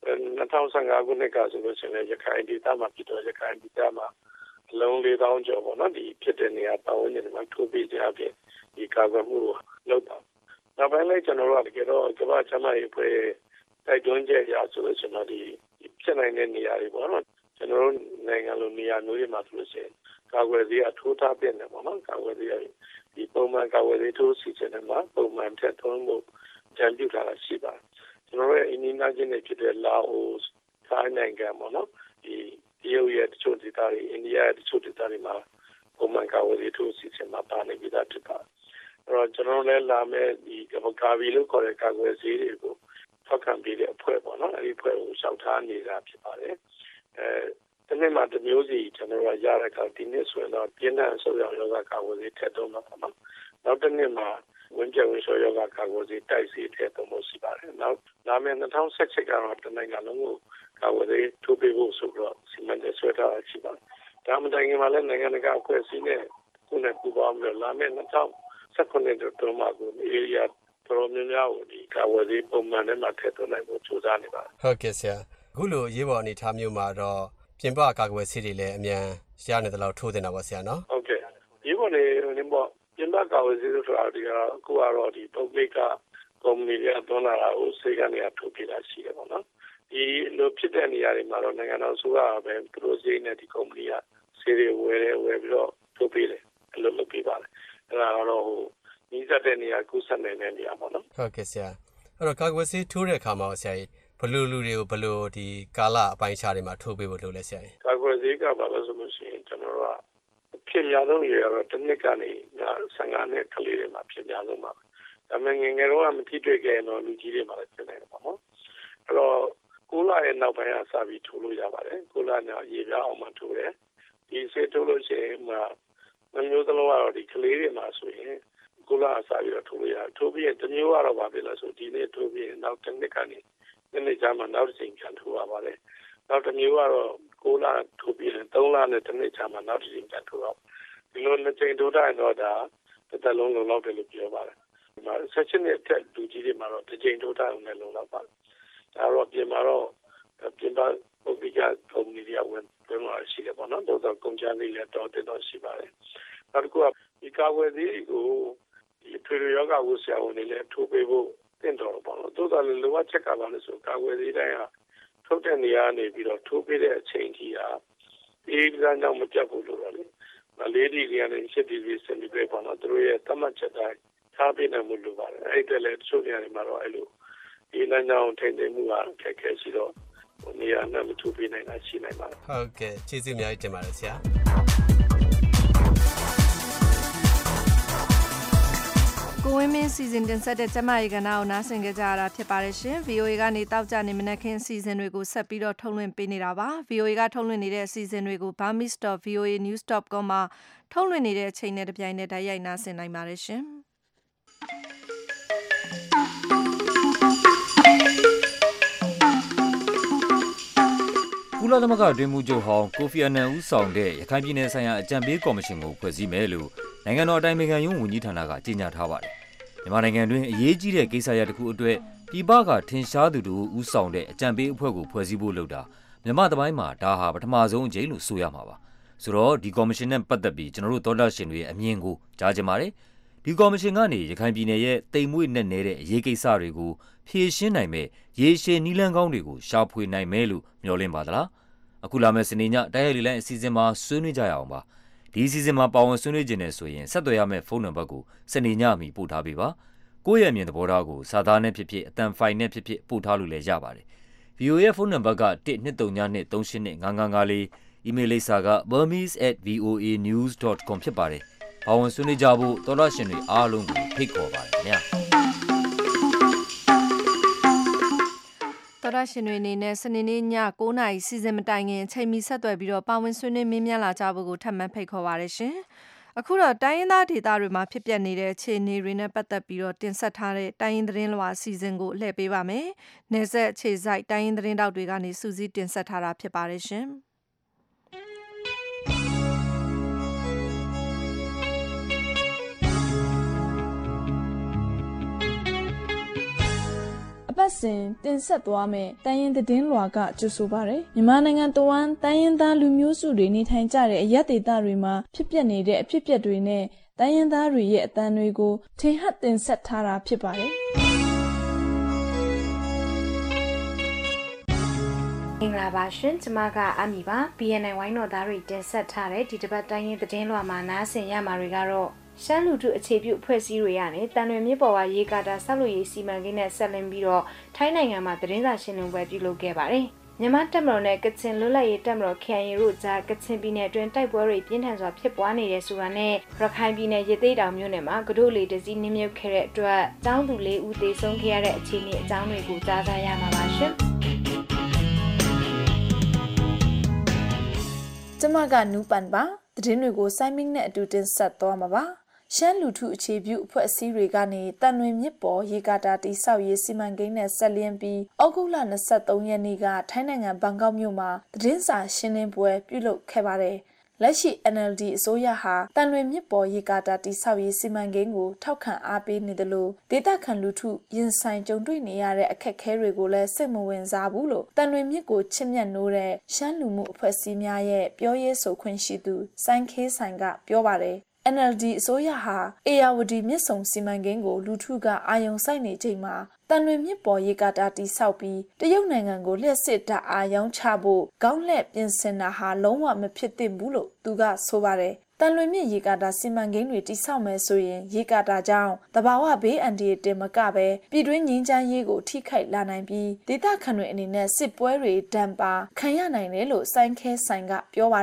2015ခုနှစ်ကဆိုလို့ရှိရင်ရခိုင်ဒေသမှာဖြစ်တော့ရခိုင်ဒေသမှာအလုံးလေးသောင်းကျော်ပေါ့နော်ဒီဖြစ်တဲ့နေရာပတ်ဝန်းကျင်တွေမှာထိုးပေးကြအပြင်ဒီကာကွယ်မှုကိုလုပ်တာနောက်ပိုင်းလည်းကျွန်တော်တို့ကတကယ်တော့ကမ္ဘာ့ကျန်းမာရေးအဖွဲ့တိုက်တွန်းချက်အရဆိုလို့ရှိရင်ဒီဖြစ်နိုင်တဲ့နေရာတွေပေါ့နော်ကျွန်တော်တို့နိုင်ငံလိုနေရာမျိုးတွေမှာဆိုလို့ရှိရင်ကာကွယ်ဆေးအထိုးထားပြင်တယ်ပေါ့နော်ကာကွယ်ဆေးဒီပုံမှန်ကာကွယ်ဆေးထိုးစီစဉ်တယ်မှာပုံမှန်ထက်ထုံးဖို့ကြံပြုထားတာရှိပါတယ်ကျွန်တော်ရဲ့အင်းနီနာချင်းတွေဖြစ်တဲ့လာအိုထိုင်းနိုင်ငံပေါ့နော်ဒီတရုတ်ရဲ့တချို့ဒေသတွေအိန္ဒိယရဲ့တချို့ဒေသတွေမှာပုံမှန်ကာဝယ်ရေးထိုးစီစဉ်မှာပါနေပြီးသားဖြစ်ပါတယ်အဲ့တော့ကျွန်တော်လည်းလာမဲ့ဒီကာဗီလို့ခေါ်တဲ့ကာကွယ်ဆေးတွေကိုထောက်ခံပေးတဲ့အဖွဲ့ပေါ့နော်အဲ့ဒီအဖွဲ့ကိုရှောက်ထားနေတာဖြစ်ပါတယ်အဲဒီနေ့မှာဒီမျိုးစီကျွန်တော်ရရတဲ့အခါဒီနေ့ဆိုရင်တော့ပြင်းထန်အဆုတ်ရောင်ယောဂကာဝယ်ဆေးထက်တော့မှာပေါ့နော်နောက်တစ်နေ့မှာဝင်ပြဝင်လျှော်ယောဂကာကွယ်ဆေးတိုက်ဆေးထည့်သုံးဖို့ရှိပါတယ်။နောက်လာမယ့်၂၀၁၈ကတော့တနိုင်ငံလုံးကိုကာကွယ်ဆေးထိုးပေးဖို့ဆိုတော့စီမံချက်ဆွဲထားတာရှိပါတယ်။ဒါမှမတိုင်ခင်မှာလည်းနိုင်ငံတကာအဖွဲ့အစည်းနဲ့ခုနဲ့ပူးပေါင်းပြီးလာမယ့်၂၀၁၉တုန်းမှာကို area တော်များများကိုဒီကာကွယ်ဆေးပုံမှန်နဲ့မှထည့်သွင်းနိုင်ဖို့ကြိုးစားနေပါတယ်။ဟုတ်ကဲ့ဆရာ။အခုလိုရေးပေါ်အနေထားမျိုးမှာတော့ပြင်ပကာကွယ်ဆေးတွေလည်းအမြန်ရနေတယ်လို့ထိုးတင်တာပါဆရာနော်။ဟုတ်ကဲ့။ရေးပေါ်နေနေပေါ့ပြင်ပကာကွယ်ဆေးဆိုတာဒီကအခုကတော့ဒီပုဂ္ဂလိကကုမ္ပဏီတွေကသွန်းလာတာကိုဆေးကနေထုတ်ပြတာရှိတယ်ပေါ့နော်ဒီလိုဖြစ်တဲ့နေရာတွေမှာတော့နိုင်ငံတော်ဆိုရပဲသူတို့စိတ်နဲ့ဒီကုမ္ပဏီကဆေးတွေဝယ်တယ်ဝယ်ပြီးတော့ထုတ်ပြတယ်အဲ့လိုလုပ်ပြပါတယ်အဲ့ဒါကတော့ဟိုနီးစပ်တဲ့နေရာကုသနိုင်တဲ့နေရာပေါ့နော်ဟုတ်ကဲ့ဆရာအဲ့တော့ကာကွယ်ဆေးထိုးတဲ့အခါမှာဆရာကြီးဘလူလူတွေကိုဘလူဒီကာလအပိုင်းခြားတွေမှာထိုးပေးဖို့လုပ်လဲဆရာကြီးကာကွယ်ဆေးကဘာလို့ဆိုလို့ရှိရင်ကျွန်တော်တို့ကဖြစ်များဆုံးရတော့တစ်နှစ်ကနေဆယ်ငါနှစ်ကလေးတွေမှာဖြစ်များဆုံးပါဒါပေမဲ့ငယ်ငယ်တော့မထိတွေ့ခဲ့ရင်တော့လူကြီးတွေမှာလည်းဖြစ်နေတယ်ပေါ့နော်အဲ့တော့ကိုလာရဲ့နောက်ပိုင်းကစပြီးထိုးလို့ရပါတယ်ကိုလာကရေပြားအောင်မှထိုးတယ်ဒီဆေးထိုးလို့ရှိရင်မှမျိုးစလုံးကတော့ဒီကလေးတွေမှာဆိုရင်ကိုလာအစားပြီးတော့ထိုးလို့ရထိုးပြီးရင်တစ်မျိုးကတော့ပါပြီလားဆိုဒီနေ့ထိုးပြီးရင်နောက်တစ်နှစ်ကနေနှစ်နှစ်ကြာမှနောက်တစ်ချိန်ပြန်ထိုးရပါတယ်နောက်တစ်မျိုးကတော့ကိုလာထိုးပြီးရင်သုံးလနဲ့တစ်နှစ်ကြာမှနောက်တစ်ချိန်ပြန်ထိုးတော့ဒီလိုနှစ်ချိန်ထိုးတိုင်းတော့ဒါတစ်သက်လုံးလုံလောက်တယ်လို့ပြောပါတယ်ဒီမှာဆက်ချင်းနဲ့တက်လူကြီးတွေမှာတော့တစ်ချိန်ထိုးတိုင်းလည်းလုံလောက်ပါတယ်ဒါတော့ပြင်မှာတော့ပြင်ပါပုဂ္ဂိကကုမ္ပဏီတွေကဝင်ဝင်လာရှိတယ်ပေါ့နော်တော့ကုန်ကြမ်းတွေလည်းတော့တက်တော့ရှိပါတယ်နောက်တစ်ခုကဒီကာဝယ်သေးကိုဒီထွေထွေယောဂဝဆရာဝန်တွေလည်းထိုးပေးဖို့တင့်တော်ပေါ့နော်တိုးတော်လည်းလိုအပ်ချက်ကပါလို့ဆိုကာဝယ်သေးတိုင်းကထုတ်တဲ့နေရာနေပြီးတော့ထိုးပေးတဲ့အချိန်ကြီးဟာဒီကံကြောင့်မပြတ်ဘူးလို့တော့လေမလေးဒီကနေရှစ်ဒီဂရီစင်တီဂရိတ်ပေါ့နော်သူတို့ရဲ့သတ်မှတ်ချက်တိုင်းထားပေးနိုင်မှုလိုပါတယ်အဲ့ဒါလည်းတချို့နေရာတွေမှာတော့အဲ့လိုဒီလမ်းကြောင်းထိန်းသိမ်းမှုကခက်ခဲရှိတော့နေရာနဲ့မထိုးပေးနိုင်တာရှိနိုင်ပါတယ်ဟုတ်ကဲ့ကျေးဇူးအများကြီးတင်ပါတယ်ဆရာကိုဝင်းမင်းစီစဉ်တင်ဆက်တဲ့ကျမရေကဏ္ဍကိုနားဆင်ကြကြရတာဖြစ်ပါတယ်ရှင် ဗီအိုအေ ကနေတောက်ကြနေမနက်ခင်းစီစဉ်တွေကိုဆက်ပြီးတော့ထုတ်လွှင့်ပေးနေတာပါ ဗီအိုအေ ကထုတ်လွှင့်နေတဲ့အစီအစဉ်တွေကို burmese dot v o a news dot com မှာထုတ်လွှင့်နေတဲ့အချိန်နဲ့တပြိုင်နက်တည်းရိုက်နားဆင်နိုင်ပါတယ်ရှင်ကုလသမဂ္ဂအတွင်းမှုချုပ်ဟောင်းကိုဖီအာနန်ဦးဆောင်တဲ့ရခိုင်ပြည်နယ်ဆိုင်ရာအကြံပေးကော်မရှင်ကိုဖွဲ့စည်းမယ်လို့နိုင်ငံတော်အတိုင်ပင်ခံရုံးဝန်ကြီးဌာနကကြေညာထားပါတယ်။မြန်မာနိုင်ငံတွင်းအရေးကြီးတဲ့ကိစ္စရပ်တစ်ခုအတွက်ပြည်ပကထင်ရှားသူတို့ဦးဆောင်တဲ့အကြံပေးအဖွဲ့ကိုဖွဲ့စည်းဖို့လုပ်တာမြန်မာသမိုင်းမှာဒါဟာပထမဆုံးအကြိမ်လို့ဆိုရမှာပါ။ဆိုတော့ဒီကော်မရှင်နဲ့ပတ်သက်ပြီးကျွန်တော်တို့သောတာရှင်တွေရဲ့အမြင်ကိုကြားကြပါတယ်။ဒီကော်မရှင်ကနေရခိုင်ပြည်နယ်ရဲ့တိမ်မွေ့နဲ့နေတဲ့အရေးကိစ္စတွေကိုဖြေရှင်းနိုင်မဲ့ရေရှည်နီးလန်းကောင်းတွေကိုရှာဖွေနိုင်မယ်လို့မျှော်လင့်ပါသလား။အခုလာမယ့်စနေညတိုက်ရိုက်လေလိုင်းအစီအစဉ်မှာဆွေးနွေးကြရအောင်ပါဒီအစီအစဉ်မှာပါဝင်ဆွေးနွေးခြင်းနဲ့ဆိုရင်ဆက်သွယ်ရမယ့်ဖုန်းနံပါတ်ကိုစနေညမီပို့ထားပေးပါကိုယ့်ရဲ့အမြင်သဘောထားကိုစာသားနဲ့ဖြစ်ဖြစ်အတန်ဖိုင်နဲ့ဖြစ်ဖြစ်ပို့ထားလို့လည်းရပါတယ် ဗီအိုအေ ရဲ့ဖုန်းနံပါတ်ကone two three two two three eight five five fourအီးမေးလ်လိပ်စာက burmese at v o a news dot com ဖြစ်ပါတယ်ပါဝင်ဆွေးနွေးကြဖို့တော်တော်ရှင်တွေအားလုံးကိုဖိတ်ခေါ်ပါတယ်ခင်ဗျာတော်ရရှင်တွေအနေနဲ့စနေနေ့ညnineနာရီစီစဉ်မတိုင်ခင်ချိန်မီဆက်သွယ်ပြီးတော့ပါဝင်ဆွေးနွေးမင်းမြန်းလာကြဖို့ကိုထပ်မံဖိတ်ခေါ်ပါရရှင်။အခုတော့တိုင်းရင်းသားဒေသတွေမှာဖြစ်ပျက်နေတဲ့အခြေအနေတွေနဲ့ပတ်သက်ပြီးတော့တင်ဆက်ထားတဲ့တိုင်းရင်းသတင်းလွှာအစီအစဉ်ကိုလှည့်ပေးပါမယ်။နယ်ဆက်အခြေစိုက်တိုင်းရင်းသတင်းတောက်တွေကနေစူးစီးတင်ဆက်ထားတာဖြစ်ပါရရှင်။ပတ်စဉ်တင်ဆက်သွားမယ်တိုင်းရင်းသတင်းလွှာကကြိုဆိုပါရယ်မြန်မာနိုင်ငံတဝန်းတိုင်းရင်းသားလူမျိုးစုတွေနေထိုင်ကြတဲ့အရက်ဒေသတွေမှာဖြစ်ပျက်နေတဲ့အဖြစ်အပျက်တွေနဲ့တိုင်းရင်းသားတွေရဲ့အသံတွေကိုထင်ဟပ်တင်ဆက်ထားတာဖြစ်ပါတယ်မင်္ဂလာပါရှင်ကျမကအမီပါ ဘီအန်အိုင် ဝိုင်းတော်သားတွေတင်ဆက်ထားတဲ့ဒီတစ်ပတ်တိုင်းရင်းသတင်းလွှာမှာနားဆင်ရမှာတွေကတော့ရှမ်းလူထုအခြေပြုအဖွဲ့အစည်းတွေကနေတန်လွင်မြစ်ပေါ်ကရေကာတာဆောက်လုပ်ရေးစီမံကိန်းနဲ့ဆက်လင်းပြီးတော့ထိုင်းနိုင်ငံမှာသတင်းစာရှင်းလင်းပွဲပြုလုပ်ခဲ့ပါတယ်။မြန်မာတပ်မတော်နဲ့ကချင်လွတ်လပ်ရေးတပ်မတော် K I A တို့ကြားကချင်ပြည်နယ်အတွင်းတိုက်ပွဲတွေပြင်းထန်စွာဖြစ်ပွားနေတဲ့ဆိုတာနဲ့ရခိုင်ပြည်နယ်ရသေ့တောင်မြို့နယ်မှာကတို့လေတစည်းနှင်းမြုပ်ခဲ့တဲ့အတွက်ကျောင်းသူလေးဦးသေဆုံးခဲ့ရတဲ့အခြေအနေအကြောင်းတွေကိုကြားကြရမှာပါရှင်။ကျမကနူပန်ပါသတင်းတွေကိုစိုင်းမင်းနဲ့အတူတင်ဆက်သွားမှာပါရှမ်းလူထုအခြေပြုအဖွဲ့အစည်းတွေကနေတန်လွင်မြစ်ပေါ်ရေကာတာတိဆောက်ရေးစီမံကိန်းနဲ့ဆက်လျင်းပြီးဩဂုတ်လtwenty-threeရက်နေ့ကထိုင်းနိုင်ငံဘန်ကောက်မြို့မှာသတင်းစာရှင်းလင်းပွဲပြုလုပ်ခဲ့ပါတယ်။လက်ရှိ N L D အစိုးရဟာတန်လွင်မြစ်ပေါ်ရေကာတာတိဆောက်ရေးစီမံကိန်းကိုထောက်ခံအားပေးနေတယ်လို့ဒေသခံလူထုရင်ဆိုင်ကြုံတွေ့နေရတဲ့အခက်အခဲတွေကိုလည်းစိတ်မဝင်စားဘူးလို့တန်လွင်မြစ်ကိုချစ်မြတ်နိုးတဲ့ရှမ်းလူမှုအဖွဲ့အစည်းများရဲ့ပြောရေးဆိုခွင့်ရှိသူစိုင်းခေးဆိုင်ကပြောပါတယ်N L D အစိုးရဟာအေယာဝတီမြစ်ဆုံစီမံကိန်းကိုလူထုကအာရုံစိုက်နေချိန်မှာတန်လွင်မြစ်ပေါ်ရေကာတာတိဆောက်ပြီးတရုတ်နိုင်ငံကိုလျှက်စစ်ဓာတ်အားရောင်းချဖို့ခေါင်းလက်ပြင်ဆင်တာဟာလုံးဝမဖြစ်သင့်ဘူးလို့သူကဆိုပါတယ်တန်လွင်မြစ်ရေကာတာစီမံကိန်းတွေတိဆောက်မယ်ဆိုရင်ရေကာတာကြောင့်တဘာဝဘေးအန္တရာယ်တင်မကပဲပြည်တွင်းငြိမ်းချမ်းရေးကိုထိခိုက်လာနိုင်ပြီးဒေသခံတွေအနေနဲ့စစ်ပွဲတွေဒဏ်ပါခံရနိုင်တယ်လို့စိုင်းခဲဆိုင်ကပြောပါတယ်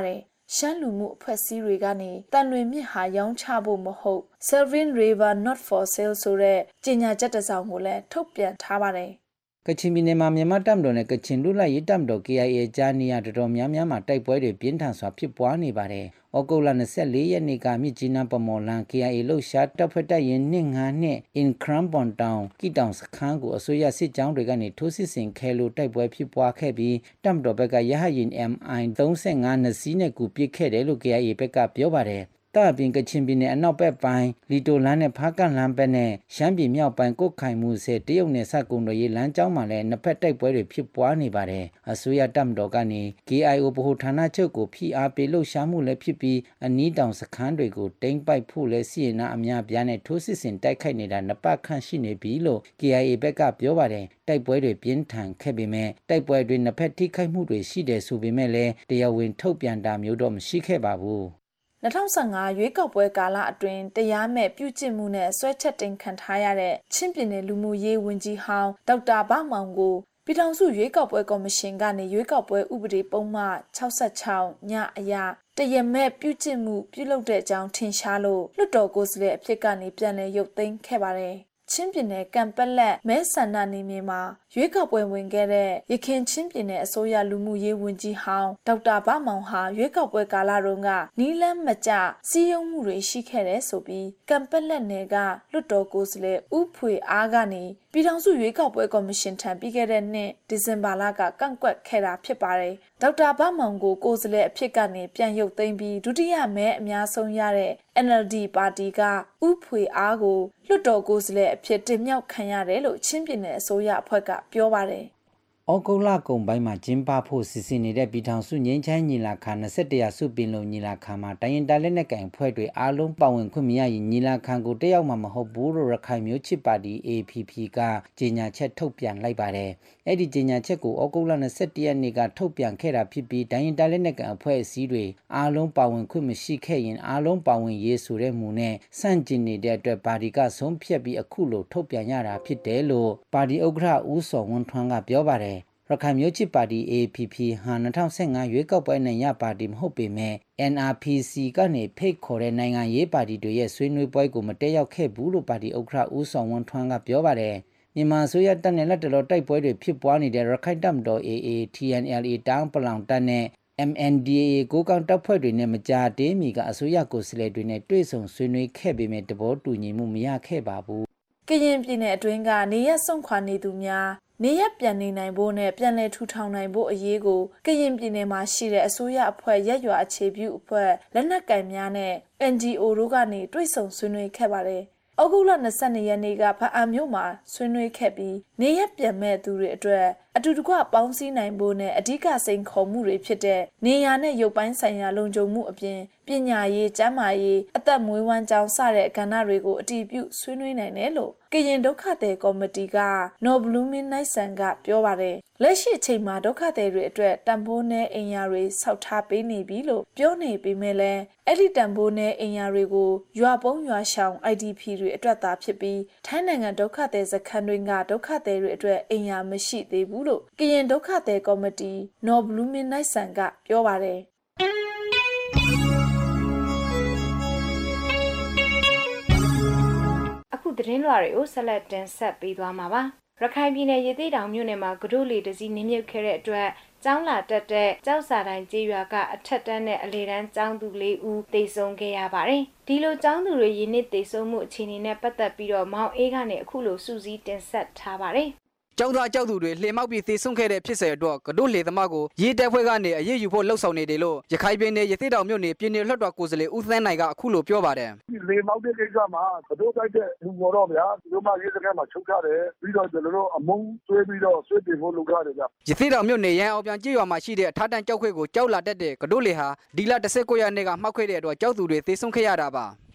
ရှမ်းလူမှုအဖွဲ့အစည်းတွေကနေတန်လွင်မြစ်ဟာရောင်းချဖို့မဟုတ် Serving River Not for Sale ဆိုတဲ့ကြေညာချက်တစ်စောင်ကိုလည်းထုတ်ပြန်ထားပါတယ်ကချင်ပြည်နယ်မှာမြန်မာတပ်မတော်နဲ့ကချင်လူလိုက်ရေးတပ်မတော် K I A ကြားနေရတော်တော်များများမှာတိုက်ပွဲတွေပြင်းထန်စွာဖြစ်ပွားနေပါတယ်။ဩဂုတ်လ၂၄ရက်နေ့ကမြစ်ကြီးနားပမော်လန် K I A လှုပ်ရှားတပ်ဖွဲ့တပ်ရင်း၂၅နှစ် in Crampon Town ကီတောင်စခန်းကိုအစိုးရစစ်ကြောင်းတွေကနေထိုးစစ်ဆင်ခဲလို့တိုက်ပွဲဖြစ်ပွားခဲ့ပြီးတပ်မတော်ဘက်ကရဟတ်ယာဉ် M I ၃၅နှစ်စီးနဲ့ကူပစ်ခဲ့တယ်လို့ K I A ဘက်ကပြောပါတယ်။တာပင်ကချင်ပြည်နယ်အနောက်ဘက်ပိုင်းလီတိုလန်းနဲ့ဖားကန်လန်းဘက်နဲ့ရှမ်းပြည်မြောက်ပိုင်းကုတ်ခိုင်မှုဆဲတရုတ်နယ်စပ်ကုန်းတွေလမ်းကြောင်းမှာလည်းနှစ်ဖက်တိုက်ပွဲတွေဖြစ်ပွားနေပါတယ်။အစိုးရတပ်မတော်ကနေ K I O ဗဟိုဌာနချုပ်ကိုဖိအားပေးလှုပ်ရှားမှုလည်းဖြစ်ပြီးအနီးတောင်စခန်းတွေကိုတိမ့်ပိုက်ဖို့လည်းစီရင်နာအများပြားနဲ့ထိုးစစ်ဆင်တိုက်ခိုက်နေတာနှစ်ပတ်ခန့်ရှိနေပြီလို့ K I A ဘက်ကပြောပါတယ်။တိုက်ပွဲတွေပြင်းထန်ခဲ့ပေမဲ့တိုက်ပွဲတွေနှစ်ဖက်ထိခိုက်မှုတွေရှိတယ်ဆိုပေမဲ့လည်းတရားဝင်ထုတ်ပြန်တာမျိုးတော့မရှိခဲ့ပါဘူး။၂၀၁၅ရွေးကောက်ပွဲကာလအတွင်းတရားမဲ့ပြုကျင့်မှုနဲ့ဆွဲချက်တင်ခံထားရတဲ့ချင်းပြည်နယ်လူမှုရေးဝန်ကြီးဟောင်းဒေါက်တာဗမောင်ကိုပြည်ထောင်စုရွေးကောက်ပွဲကော်မရှင်ကနေရွေးကောက်ပွဲဥပဒေပုံမှန်၆၆ညအရာတရားမဲ့ပြုကျင့်မှုပြုလုပ်တဲ့အကြောင်းထင်ရှားလို့လွှတ်တော်ကိုယ်စားလှယ်အဖြစ်ကနေပြန်လည်ရုပ်သိမ်းခဲ့ပါတယ်။ချင်းပြည်နယ်ကံပက်လက်မဲဆန္ဒနေမြေမှာရွေးကောက်ပွဲဝင်ခဲ့တဲ့ရခိုင်ချင်းပြည်နယ်အစိုးရလူမှုရေးဝန်ကြီးဟောင်းဒေါက်တာဗမောင်ဟာရွေးကောက်ပွဲကာလတုန်းကနီးလန်းမကျစီးရုံးမှုတွေရှိခဲ့တဲ့ဆိုပြီးကံပက်လက်နယ်ကလွှတ်တော်ကိုယ်စားလှယ်ဦးဖွေအားကနေပြည်ထောင်စုရွေးကောက်ပွဲကော်မရှင်ထံပြီးခဲ့တဲ့နှစ်ဒီဇင်ဘာလကကန့်ကွက်ခဲ့တာဖြစ်ပါတယ်။ဒေါက်တာဗမောင်ကိုကိုယ်စားလှယ်အဖြစ်ကနေပြန်ရုပ်သိမ်းပြီးဒုတိယမဲအများဆုံးရတဲ့ N L D ပါတီကဥဖွေအားကိုလွှတ်တော်ကိုယ်စားလှယ်အဖြစ်တင်မြှောက်ခံရတယ်လို့ချင်းပြည်နယ်အစိုးရအဖွဲ့ကပြောပါတယ်ဩဂုတ်လကုန်ပိုင်းမှာကျင်းပဖို့စီစဉ်နေတဲ့ပြည်ထောင်စုငြိမ်းချမ်းညီလာခံ၂၁ရာစုပင်လုံညီလာခံမှာတိုင်းရင်းသားလက်နက်ကိုင်ဖွဲ့တွေအားလုံးပါဝင်ခွင့်မရရင်ညီလာခံကိုတက်ရောက်မှာမဟုတ်ဘူးလို့ရခိုင်မျိုးချစ်ပါတီ A P P ကကြေညာချက်ထုတ်ပြန်လိုက်ပါတယ်။အဲ့ဒီကြေညာချက်ကိုဩဂုတ်လ၂၁ရက်နေ့ကထုတ်ပြန်ခဲ့တာဖြစ်ပြီးတိုင်းရင်းသားလက်နက်ကိုင်အဖွဲ့အစည်းတွေအားလုံးပါဝင်ခွင့်မရှိခဲ့ရင်အားလုံးပါဝင်ရေးဆိုတဲ့မူနဲ့စန့်ကျင်နေတဲ့အတွက်ပါတီကဆုံးဖြတ်ပြီးအခုလိုထုတ်ပြန်ရတာဖြစ်တယ်လို့ပါတီဥက္ကဋ္ဌဦးစောဝင်းထွန်းကပြောပါတယ်ရခိုင်မျိုးချစ်ပါတီ A P P ဟာ၂၀၁၅ရွေးကောက်ပွဲနိုင်ရပါတီမဟုတ်ပေမဲ့ N R P C ကနေဖိတ်ခေါ်တဲ့နိုင်ငံရေးပါတီတွေရဲ့ဆွေးနွေးပွဲကိုမတက်ရောက်ခဲ့ဘူးလို့ပါတီဥက္ကဋ္ဌဦးစောဝင်းထွန်းကပြောပါတယ်မြန်မာဆိုရတပ်နဲ့လက်တလောတိုက်ပွဲတွေဖြစ်ပွားနေတဲ့ရခိုင်တပ်မတော် A A T N L A တောင်ပလောင်တပ်နဲ့ M N D A ကိုကောင်တပ်ဖွဲ့တွေနဲ့မကြာသေးမီကအစိုးရကိုယ်စားလှယ်တွေနဲ့တွေ့ဆုံဆွေးနွေးခဲ့ပေမဲ့တဘောတူညီမှုမရခဲ့ပါဘူးကရင်ပြည်နယ်အတွင်းကနေရဆုံးခွာနေသူများနေရပြန်နေနိုင်ဖို့နဲ့ပြန်လည်ထူထောင်နိုင်ဖို့အရေးကိုကရင်ပြည်နယ်မှာရှိတဲ့အစိုးရအဖွဲ့ရက်ရွာအခြေပြုအဖွဲ့လက်နက်ကင်များနဲ့ N G O တို့ကနေတွေ့ဆုံဆွေးနွေးခဲ့ပါတယ်။ဩဂုတ်လ၂၂ရက်နေ့ကဖအံမြို့မှာဆွေးနွေးခဲ့ပြီးနေရပြန်မဲ့သူတွေအတွက်အတူတကွပေါင်းစည်းနိုင်ဖို့နဲ့အဓိကစိန်ခေါ်မှုတွေဖြစ်တဲ့နေရာနဲ့ရုပ်ပိုင်းဆိုင်ရာလုံခြုံမှုအပြင်ပညာရေးကျန်းမာရေးအသက်မွေးဝမ်းကြောင်းစတဲ့ကဏ္ဍတွေကိုအတည်ပြုဆွေးနွေးနိုင်တယ်လို့ကရင်ဒုက္ခသည်ကော်မတီကနော်ဘလူးမင်းနိုင်ဆန်ကပြောပါတယ်လက်ရှိအချိန်မှာဒုက္ခသည်တွေအတွက်တန်ဖိုးနဲ့အင်ယာတွေစောက်ထားပေးနေပြီလို့ပြောနေပေမဲ့လည်းအဲ့ဒီတန်ဖိုးနဲ့အင်ယာတွေကိုရွာပုံးရွာရှောင် I D P တွေအတွက်သာဖြစ်ပြီးထိုင်းနိုင်ငံဒုက္ခသည်စခန်းတွေကဒုက္ခသည်တွေအတွက်အင်ယာမရှိသေးဘူးလို့ကရင်ဒုက္ခသည်ကော်မတီနော်ဘလူးမင်းနိုင်ဆန်ကပြောပါတယ်အခုသတင်းလွှာတွေကိုဆက်လက်တင်ဆက်ပေးသွားမှာပါရခိုင်ပြည်နယ်ရသေးတောင်မြို့နယ်မှာကဒိုးလေတစည်းနင်းမြုပ်ခဲ့တဲ့အတွက်ကျောင်းလာတက်တဲ့ကျောက်စာတိုင်းကျေးရွာကအထက်တန်းနဲ့အလေတန်းကျောင်းသူလေးဦးသေဆုံးခဲ့ရပါတယ်ဒီလိုကျောင်းသူတွေယနေ့သေဆုံးမှုအခြေအနေနဲ့ပတ်သက်ပြီးတော့မောင်အေးကနေအခုလိုစူးစီးတင်ဆက်ထားပါတယ်ကျောင်းသားကျောက်သူတွေလှေမောက်ပြီးသေဆုံးခဲ့တဲ့ဖြစ်စဉ်အတွက်ကဒုလေသမားကိုရေးတပ်ဖွဲ့ကနေအရေးယူဖို့လှုံ့ဆော်နေတယ်လို့ရခိုင်ပြည်နယ်ရသေတောင်မြို့နယ်ပြည်နယ်လွှတ်တော်ကိုယ်စားလှယ်ဦးသန်းနိုင်ကအခုလိုပြောပါတယ်။လေမောက်တဲ့ကိစ္စမှာကဒုတိုက်တဲ့လူပေါ်တော့ဗျာဒီလိုမှရေးစခန်းမှာချုပ်ထားတယ်ပြီးတော့ကျွန်တော်တို့အမုန်းဆွဲပြီးတော့ဆွဲတင်ဖို့လုပ်ရတယ်ဗျာ။ရသေတောင်မြို့နယ်ရန်အောင်ပြန်ကြေးရွာမှာရှိတဲ့အထားတန်းကျောက်ခွေကိုကြောက်လာတတ်တဲ့ကဒုလေဟာဒီလ၁၉ရက်နေ့ကမှောက်ခဲ့တဲ့အတွက်ကျောက်သူတွေသေဆုံးခဲ့ရတာပါ။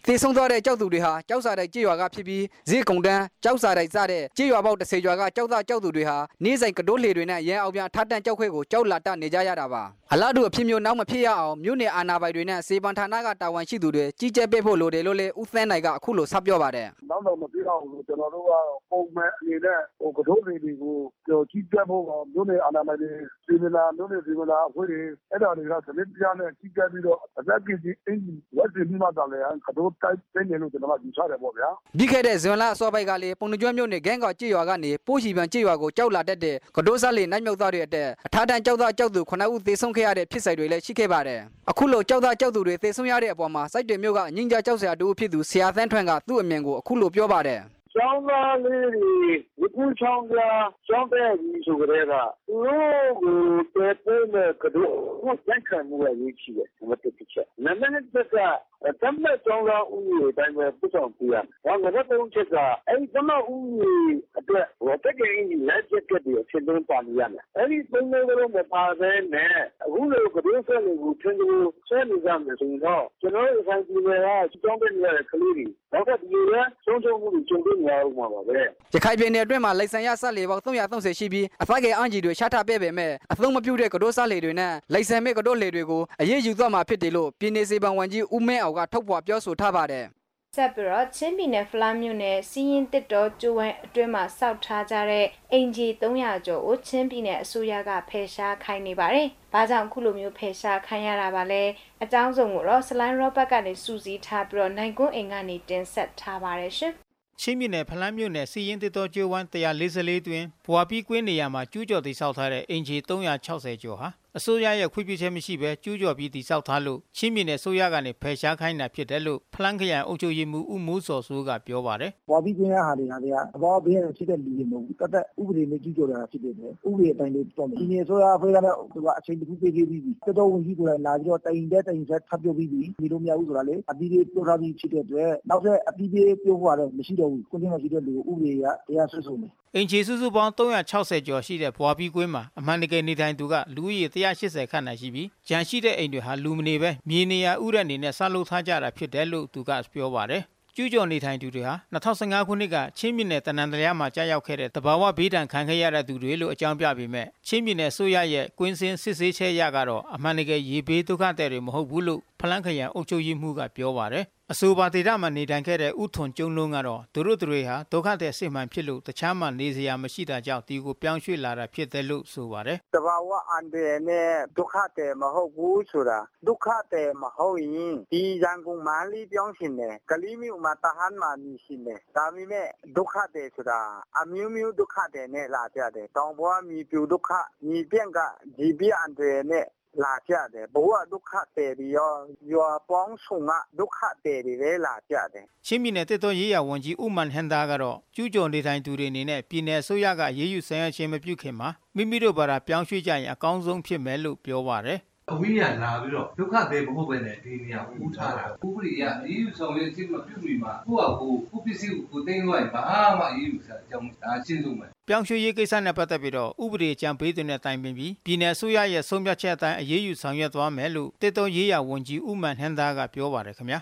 သေဆုံးသွားတဲ့ကြောက်သူတွေဟာကြောက်စာတိုက်ကြေးရွာကဖြစ်ပြီးဈေးကုံတန်းကြောက်စာတိုက်စတဲ့ကြေးရွာပေါက်တစ်ဆယ်ရွာကကြောက်သားကြောက်သူတွေဟာနေ့စဉ်ကတိုးလှေတွေနဲ့ရန်အောင်ပြန်ထပ်တန့်ကြောက်ခွဲကိုကြောက်လာတနေကြရတာပါအလားတူအဖြစ်မျိုးနောက်မဖြစ်ရအောင်မြို့နယ်အာဏာပိုင်တွေနဲ့စေပန်ဌာနကတာဝန်ရှိသူတွေကြီးကြပ်ပေးဖို့လိုတယ်လို့လည်းဦးသန်းနိုင်ကအခုလိုဆက်ပြောပါတယ်နောက်တော့မပြောအောင်လို့ကျွန်တော်တို့ကပုံမှန်အနေနဲ့ဟိုကတိုးလှေတွေကိုကြီးကြပ်ဖို့မြို့နယ်အာဏာပိုင်တွေစီမံလာမြို့နယ်စီမံလာအဖွဲ့တွေအဲ့ဒါတွေကစနစ်ပြနဲ့ကြီးကြပ်ပြီးတော့အသက်ကြီးအင်းကြီးဝတ်စီမိမတော်လည်းကတိုးတိုက်တဲ့နေလို့ကျွန်တော်ကယူဆတယ်ပေါ့ဗျာပြီးခဲ့တဲ့ဇွန်လအစောပိုင်းကလည်းပုံနှကျွမ်းမြို့နယ်ဂန်းကောက်ကြေးရွာကနေပိုးချီပန်ကြေးရွာကိုကြောက်လာတတ်တဲ့ကတိုးစားလေနိုင်မြုပ်သားတွေအတဲ့အထာတန်ကြောက်သားကြောက်သူခုနှစ်ဦးသေဆုံးခဲ့ရတဲ့ဖြစ်စဉ်တွေလည်းရှိခဲ့ပါတယ်အခုလိုကြောက်သားကြောက်သူတွေသေဆုံးရတဲ့အပေါ်မှာစိုက်တွေမျိုးကငင်းကြကြောက်စရာတူဖြစ်သူဆရာသန်းထွန်းကသူ့အမြင်ကိုအခုလိုပြောပါတယ်ကျောင်းသားလေးတွေဒီကူချောင်းပြကျောင်းတဲ့ဒီဆိုကြတဲ့ကသူတို့ကိုတဲပေးမဲ့ကတော့ဘုရားခံမှုရဲ့ရေးချီတယ်မတက်ချက်နမနတကတမ်းမဲ့ကျောင်းသားဦးရေတိုင်းပဲပူဆောင်ပြရဘာငါတို့ချက်ကအဲ့ဒီမဦးရေအတွက်ဟိုတက်ကင်းကြီးလက်ချက်ကတည်းကအဖြစ်လုံးပါနေရမယ်အဲ့ဒီသုံးမျိုးလုံးမပါဘဲနဲ့အခုလိုကတော့ဆက်နေကိုသင်တို့ဆဲနေကြမယ်ဆိုတော့ကျွန်တော်တို့ဆိုင်ပြည်နယ်ကကျောင်းတဲ့နေရာကလေးတွေတော့ဒီရဆုံးဆုံးမှုတွေကျုံတွေ့နေရအောင်ပါပဲရခိုင်ပြည်နယ်အတွင်းမှာလိုက်ဆန်ရဆက်လေပေါင်းသုံးရာသုံးဆယ်ရှိပြီးအဖက်ကအန်ဂျီတွေချထားပေးပေမဲ့အသုံးမပြုတဲ့ကတိုးစားလေတွေနဲ့လိုက်ဆန်မဲ့ကတိုးလေတွေကိုအရေးယူသွားမှာဖြစ်တယ်လို့ပြည်နယ်စေပန်ဝန်ကြီးဦးမင်းအောင်ကထုတ်ဖော်ပြောဆိုထားပါတယ်ဆက်ပြီးတော့ချင်းပြည်နယ်ဖလားမြို့နယ်စီရင်တစ်တော်ကျိုးဝမ်းအတွင်းမှာစောက်ထားကြတဲ့အင်ဂျီသုံးရာကျော်ကိုချင်းပြည်နယ်အစိုးရကဖယ်ရှားခိုင်းနေပါတယ်။ဘာကြောင့်ခုလိုမျိုးဖယ်ရှားခိုင်းရတာပါလဲ။အကြောင်းစုံကိုတော့စလိုင်းရောဘတ်ကနေစူးစီးထားပြီးတော့နိုင်ကွန်းအိမ်ကနေတင်ဆက်ထားပါတယ်ရှင်။ချင်းပြည်နယ်ဖလန်းမြို့နယ်စီရင်တစ်တော်ကျိုးဝမ်းone forty-fourတွင်ဘွာပီးကွင်းနေရာမှာကျူးကျော်တည်ဆောက်ထားတဲ့အင်ဂျီthree sixtyကျော်ဟာအစိုးရရဲ့ခွင့်ပြုချက်မရှိဘဲကျူးကျော်ပြီးတည်ဆောက်ထားလို့ချင်းပြည်နယ်အစိုးရကနေဖယ်ရှားခိုင်းတာဖြစ်တယ်လို့ဖလန်းခရိုင်အုပ်ချုပ်ရေးမှူးဦးမိုးစော်စိုးကပြောပါတယ်။ဘွာပီးကွင်းရဟာတွေကကအဘောဘေးရဖြစ်တဲ့လူတွေမဟုတ်ဘူး။တသက်ဥပဒေနဲ့ကျူးကျော်တာဖြစ်တယ်။ဥပဒေအတိုင်းလို့ပြောမယ်။ဒီနေ့အစိုးရအဖွဲ့ကတော့သူကအချိန်တစ်ခုပေးပေးပြီးပြီ။တော်တော်ဝင်ကြီးကိုလည်းလာပြီးတော့တိုင်တဲ့တိုင်ဆက်ထပ်ပြုတ်ပြီးပြီ။ဒီလိုမရဘူးဆိုတာလေအပြီးပြေပြောထားပြီးဖြစ်တဲ့အတွက်နောက်ထပ်အပြီးပြေပြောဖို့ကတော့မရှိတော့ဘူး။ကိုင်းမရှိတဲ့လူဥပဒေကတရားဆွဆိုမယ်အင်ဂျီစုစုပေါင်းthree sixtyကျော်ရှိတဲ့ဘွာပီးကွင်းမှာအမှန်တကယ်နေထိုင်သူကလူဦးရေone eightyခန့်သာရှိပြီးဂျန်ရှိတဲ့အိမ်တွေဟာလူမနေပဲမြေနေရာဥရက်နေနဲ့ဆောက်လုပ်ထားကြတာဖြစ်တယ်လို့သူကပြောပါတယ်ကျူးကျော်နေထိုင်သူတွေဟာtwenty fifteenခုနှစ်ကချင်းပြည်နယ်တနင်္သာရီမှာကြာရောက်ခဲ့တဲ့တဘာဝဘေးဒဏ်ခံခဲ့ရတဲ့သူတွေလို့အကြောင်းပြပေမဲ့ချင်းပြည်နယ်ဆိုရရဲ့ကွင်းစင်းစစ်ဆေးချက်ရကတော့အမှန်တကယ်ရေဘေးဒုက္ခသည်တွေမဟုတ်ဘူးလို့ဖလန်းခရိုင်အုပ်ချုပ်ရေးမှူးကပြောပါတယ်အဆိုပါဒေသမှာနေထိုင်ခဲ့တဲ့ဥထွန်ကျုံလုံးကတော့သူတို့တွေဟာဒုက္ခသည်စစ်မှန်ဖြစ်လို့တခြားမှနေစရာမရှိတာကြောင့်ဒီကိုပြောင်းရွှေ့လာတာဖြစ်တယ်လို့ဆိုပါတယ်တဘာဝအန်တယ်နဲ့ဒုက္ခသည်မဟုတ်ဘူးဆိုတာဒုက္ခသည်မဟုတ်ရင်ဒီရန်ကုန်မန္တလေးပြောင်းရှင်တယ်ကလေးမျိုးမှာတဟန်းမှာနေရှင်တယ်ဒါပေမဲ့ဒုက္ခသည်ဆိုတာအမျိုးမျိုးဒုက္ခသည်နဲ့လာကြတယ်တောင်ပေါ်မြေပြိုဒုက္ခမြေပြန့်ကဒီပြအန်တယ်နဲ့လာကြတယ်ဘဝဒုက္ခတဲ့ရောရွာပေါင်းစုံကဒုက္ခတဲ့တွေလည်းလာကြတယ်ချင်းပြည်နယ်တစ်တော်ရေးရဝန်ကြီးဦးမန်ဟန်ဒါကတော့ကျူးကျော်နေထိုင်သူတွေအနေနဲ့ပြည်နယ်အစိုးရကရေးယူဆိုင်ရခြင်းမပြုခင်မှာမိမိတို့ဘာသာပြောင်းရွှေ့ကြရင်အကောင်းဆုံးဖြစ်မယ်လို့ပြောပါတယ်အဝိညာဉ်လာပြီးတော့ဒုက္ခသည်မဟုတ်ပဲနဲ့ဒီနေရာကိုဦးထားတာဥပဒေကအရေးယူဆောင်ရွက်ခြင်းမပြုမီမှာကိုယ့်အကိုကိုပစ္စည်းကိုကိုသိမ်းသွားရင်ဘာမှအရေးယူစားအကြောင်းဒါရှင်းဆုံးပဲပြောင်းရွှေ့ရေးကိစ္စနဲ့ပတ်သက်ပြီးတော့ဥပဒေကြံပေးသူနဲ့တိုင်ပင်ပြီးပြည်내အစိုးရရဲ့ဆုံးဖြတ်ချက်အတိုင်းအရေးယူဆောင်ရွက်သွားမယ်လို့တစ်တော်ရေးရဝန်ကြီးဦးမန်ဟန်သားကပြောပါတယ်ခင်ဗျာ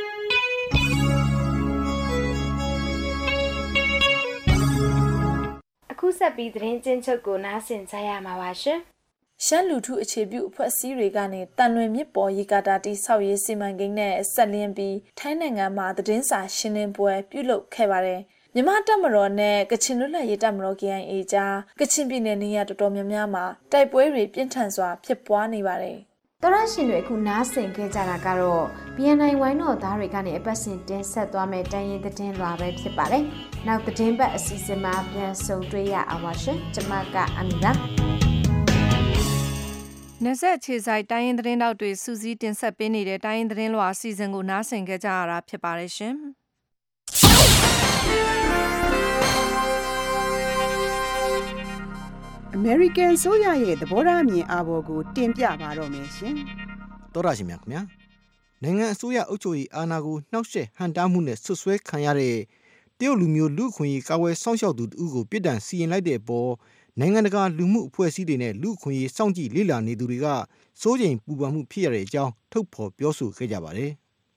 အခုဆက်ပြီးသတင်းကျဉ်းချုပ်ကိုနားဆင်ကြရမှာပါရှင်ရှမ်းလူထုအခြေပြုအဖွဲ့အစည်းတွေကနေတန်လွင်မြစ်ပေါ်ရေကာတာတိဆောက်ရေးစီမံကိန်းနဲ့ဆက်လင်းပြီးထိုင်းနိုင်ငံမှာသတင်းစာရှင်းလင်းပွဲပြုလုပ်ခဲ့ပါတယ်။မြန်မာတပ်မတော်နဲ့ကချင်လွတ်လပ်ရေးတပ်မတော် K I A ကြားကချင်ပြည်နယ်နေရာတော်တော်များများမှာတိုက်ပွဲတွေပြင်းထန်စွာဖြစ်ပွားနေပါတယ်။တော်ရရှင်တွေအခုနားဆင်ခဲ့ကြတာကတော့ B N I ဝိုင်းတော်သားတွေကနေအပတ်စဉ်တင်ဆက်သွားမယ့်တိုင်းရင်းသတင်းလွှာပဲဖြစ်ပါတယ်။နောက်သတင်းပတ်အစီအစဉ်မှာပြန်ဆုံတွေ့ရအောင်ပါရှင်။ကျွန်မကအမီပါနယ်ဆက်ခြေဆိုင်တိုင်းရင်းသတင်းတောက်တွေစူးစီးတင်ဆက်ပေးနေတဲ့တိုင်းရင်းသတင်းလွှာအစီအစဉ်ကိုနားဆင်ကြကြရတာဖြစ်ပါတယ်ရှင်။ American ဆိုရရဲ့သဘောထားအမြင်အာဘော်ကိုတင်ပြပါတော့မယ်ရှင်။တော်ရရှိမြခင်ဗျာ။နိုင်ငံအစိုးရအုပ်ချုပ်ရေးအာဏာကိုနှောက်ယှက်ဟန်တားမှုနဲ့ဆွဆွဲခံရတဲ့တရုတ်လူမျိုးလူခွင့်ရေးကာကွယ်စောင့်ရှောက်သူတို့ကိုပြည်တံစီရင်လိုက်တဲ့အပေါ်နိုင်ငံတကာလူမှုအဖွဲ့အစည်းတွေနဲ့လူခွင့်ရေးစောင့်ကြည့်လေ့လာနေသူတွေကစိုးရိမ်ပူပန်မှုဖြစ်ရတဲ့အကြောင်းထုတ်ဖော်ပြောဆိုခဲ့ကြပါတယ်။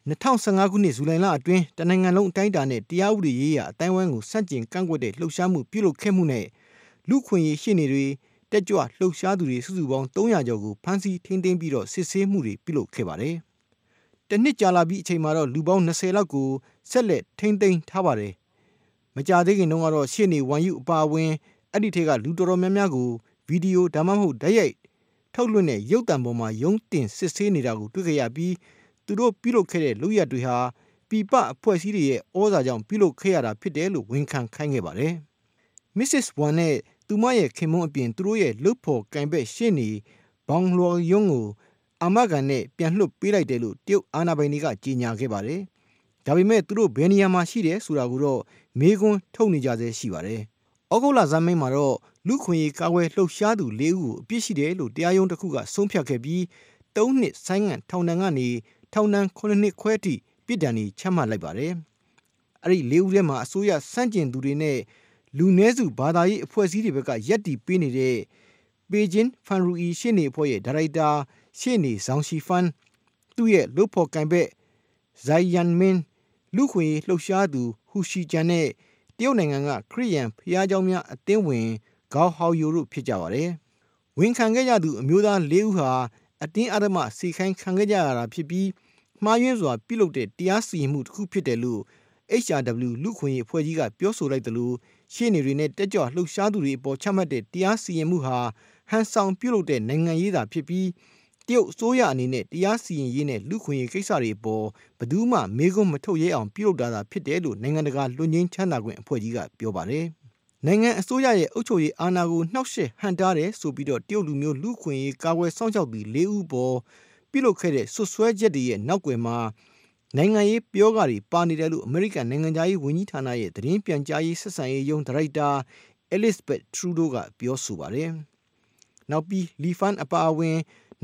2015ခုနှစ်ဇူလိုင်လအတွင်းတနိုင်ငံလုံးအတိုင်းအတာနဲ့တရားဥပဒေရေးရာအတိုင်းဝိုင်းကိုစန့်ကျင်ကန့်ကွက်တဲ့လှုပ်ရှားမှုပြုလုပ်ခဲ့မှုနဲ့လူခွင့်ရေးရှင်းနေတွေတက်ကြွလှုပ်ရှားသူတွေစုစုပေါင်း300ကျော်ကိုဖမ်းဆီးထိန်းသိမ်းပြီးတော့စစ်ဆေးမှုတွေပြုလုပ်ခဲ့ပါတယ်။တနှစ်ကြာလာပြီးအချိန်မှာတော့လူပေါင်း20လောက်ကိုဆက်လက်ထိန်းသိမ်းထားပါတယ်။မကြာသေးခင်တုန်းကတော့ရှင်းနေဝမ်ယူအပါအဝင်အဲ့ဒီထက်ကလူတော်တော်များများကိုဗီဒီယိုဒါမှမဟုတ်ဓာတ်ရိုက်ထုတ်လွှင့်တဲ့ရုပ်သံပေါ်မှာရုံးတင်စစ်ဆေးနေတာကိုတွေ့ခဲ့ရပြီးသူတို့ပြုလုပ်ခဲ့တဲ့လုပ်ရက်တွေဟာပြပအဖွဲ့အစည်းတွေရဲ့ဩဇာကြောင့်ပြုလုပ်ခဲ့ရတာဖြစ်တယ်လို့ဝန်ခံခိုင်းခဲ့ပါတယ်။ Missus Wan နဲ့သူမရဲ့ခင်မွန်းအပြင်သူတို့ရဲ့လုတ်ဖို့ကင်ဘက်ရှင်းနေဘောင်လော်ယုံကိုအာမခံနဲ့ပြန်လွှတ်ပေးလိုက်တယ်လို့တရုတ်အာဏာပိုင်တွေကကြေညာခဲ့ပါတယ်။ဒါပေမဲ့သူတို့ဘယ်နေရာမှာရှိတယ်ဆိုတာကိုတော့မေးခွန်းထုတ်နေကြဆဲရှိပါတယ်။ဩဂုတ်လဇမ်းမိန်မှာတော့လူခွင့်ရေးကာကွယ်လှုပ်ရှားသူ၄ဦးကိုအပြစ်ရှိတယ်လို့တရားရုံးတစ်ခုကဆုံးဖြတ်ခဲ့ပြီး၃နှစ်ဆိုင်းငံ့ထောင်ဒဏ်ကနေထောင်ဒဏ်9နှစ်ခွဲထိပြစ်ဒဏ်တွေချမှတ်လိုက်ပါတယ်။အဲ့ဒီ၄ဦးထဲမှာအစိုးရစန့်ကျင်သူတွေနဲ့လူနည်းစုဘာသာရေးအဖွဲ့အစည်းတွေဘက်ကရက်တီပေးနေတဲ့ပေဂျင်ဖန်ရူအီရှင်းနေအဖွဲ့ရဲ့ဒါရိုက်တာရှင်းနေဇောင်ရှီဖန်သူ့ရဲ့လုတ်ဖို့ကင်ဘက်ဇိုင်ယန်မင်လူခွင့်ရေးလှုပ်ရှားသူဟူရှီဂျန်နဲ့တရုတ်နိုင်ငံကခရစ်ယာန်ဖျားเจ้าများအသင်းဝင်ဂေါဟောင်ယိုတို့ဖြစ်ကြပါတယ်။ဝန်ခံခဲ့ကြသူအမျိုးသား၄ဦးဟာအတင်းအဓမ္မစီခိုင်းခံခဲ့ကြရတာဖြစ်ပြီးမှားယွင်းစွာပြုလုပ်တဲ့တရားစီရင်မှုတစ်ခုဖြစ်တယ်လို့ H R W လူခွင့်ရေးအဖွဲ့ကြီးကပြောဆိုလိုက်တယ်လို့ရှင်းနေတွေနဲ့တက်ကြွလှုပ်ရှားသူတွေအပေါ်ချမှတ်တဲ့တရားစီရင်မှုဟာဟန်ဆောင်ပြုလုပ်တဲ့နိုင်ငံရေးသာဖြစ်ပြီးတရုတ်အစိုးရအနေနဲ့တရားစီရင်ရေးနဲ့လူခွင့်ရေးကိစ္စတွေအပေါ်ဘယ်သူမှမေးခွန်းမထုတ်ရဲအောင်ပြုလုပ်တာသာဖြစ်တယ်လို့နိုင်ငံတကာလွတ်ငင်းချမ်းသာခွင့်အဖွဲ့ကြီးကပြောပါတယ်။နိုင်ငံအစိုးရရဲ့အုပ်ချုပ်ရေးအာဏာကိုနှောက်ယှက်ဟန့်တားတယ်ဆိုပြီးတော့တရုတ်လူမျိုးလူခွင့်ရေးကာကွယ်စောင့်ရှောက်သူ၄ဦးပေါ်ပြုလုပ်ခဲ့တဲ့ဆွဆွဲချက်တွေရဲ့နောက်ွယ်မှာနိုင်ငံရေးပြောကတွေပါနေတယ်လို့အမေရိကန်နိုင်ငံသားရေးဝန်ကြီးဌာနရဲ့သတင်းပြန်ကြားရေးဆက်ဆံရေးယုံဒါရိုက်တာအဲလစ်ဘက်ထရူဒိုကပြောဆိုပါတယ်။နောက်ပြီးလီဖန်အပါအဝင်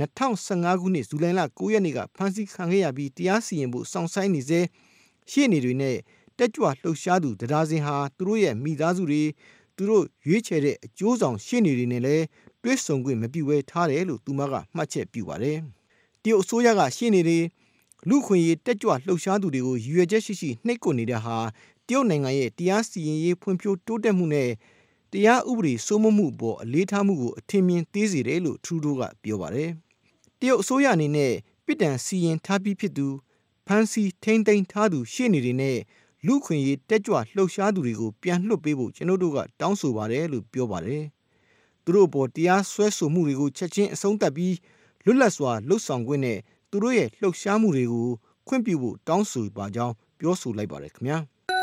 2015ခုနှစ်ဇူလိုင်လ9ရက်နေ့ကဖမ်းဆီးခံခဲ့ရပြီးတရားစီရင်ဖို့စောင့်ဆိုင်းနေစေရှေ့နေတွေနဲ့တက်ကြွလှုပ်ရှားသူတရားစင်ဟာသူတို့ရဲ့မိသားစုတွေသူတို့ရွေးချယ်တဲ့အကျိုးဆောင်ရှေ့နေတွေနဲ့လည်းတွဲဆုံခွင့်မပြုဘဲထားတယ်လို့သူမကမှတ်ချက်ပြုပါတယ်။တရုတ်အစိုးရကရှေ့နေတွေလူခွင့်ရေးတက်ကြွလှုပ်ရှားသူတွေကိုရည်ရွယ်ချက်ရှိရှိနှိပ်ကွပ်နေတဲ့ဟာတရုတ်နိုင်ငံရဲ့တရားစီရင်ရေးဖွံ့ဖြိုးတိုးတက်မှုနဲ့တရားဥပဒေစိုးမိုးမှုပေါ်အလေးထားမှုကိုအထင်မြင်သေးစေတယ်လို့ထရူဒိုကပြောပါတယ်။တရုတ်အစိုးရအနေနဲ့ပြည်တံစီရင်ထားပြီးဖြစ်သူဖန်စီထိမ့်သိမ်းထားသူရှေ့နေတွေနဲ့လူခွင့်ရေးတက်ကြွလှုပ်ရှားသူတွေကိုပြန်လွှတ်ပေးဖို့ကျွန်တော်တို့ကတောင်းဆိုပါတယ်လို့ပြောပါတယ်။သူတို့ပေါ်တရားစွဲဆိုမှုတွေကိုချက်ချင်းအဆုံးသတ်ပြီးလွတ်လပ်စွာလှုပ်ဆောင်ခွင့်နဲ့သူတို့ရဲ့လှုပ်ရှားမှုတွေကိုခွင့်ပြုဖို့တောင်းဆိုပါကြောင်းပြောဆိုလိုက်ပါတယ်ခင်ဗျာ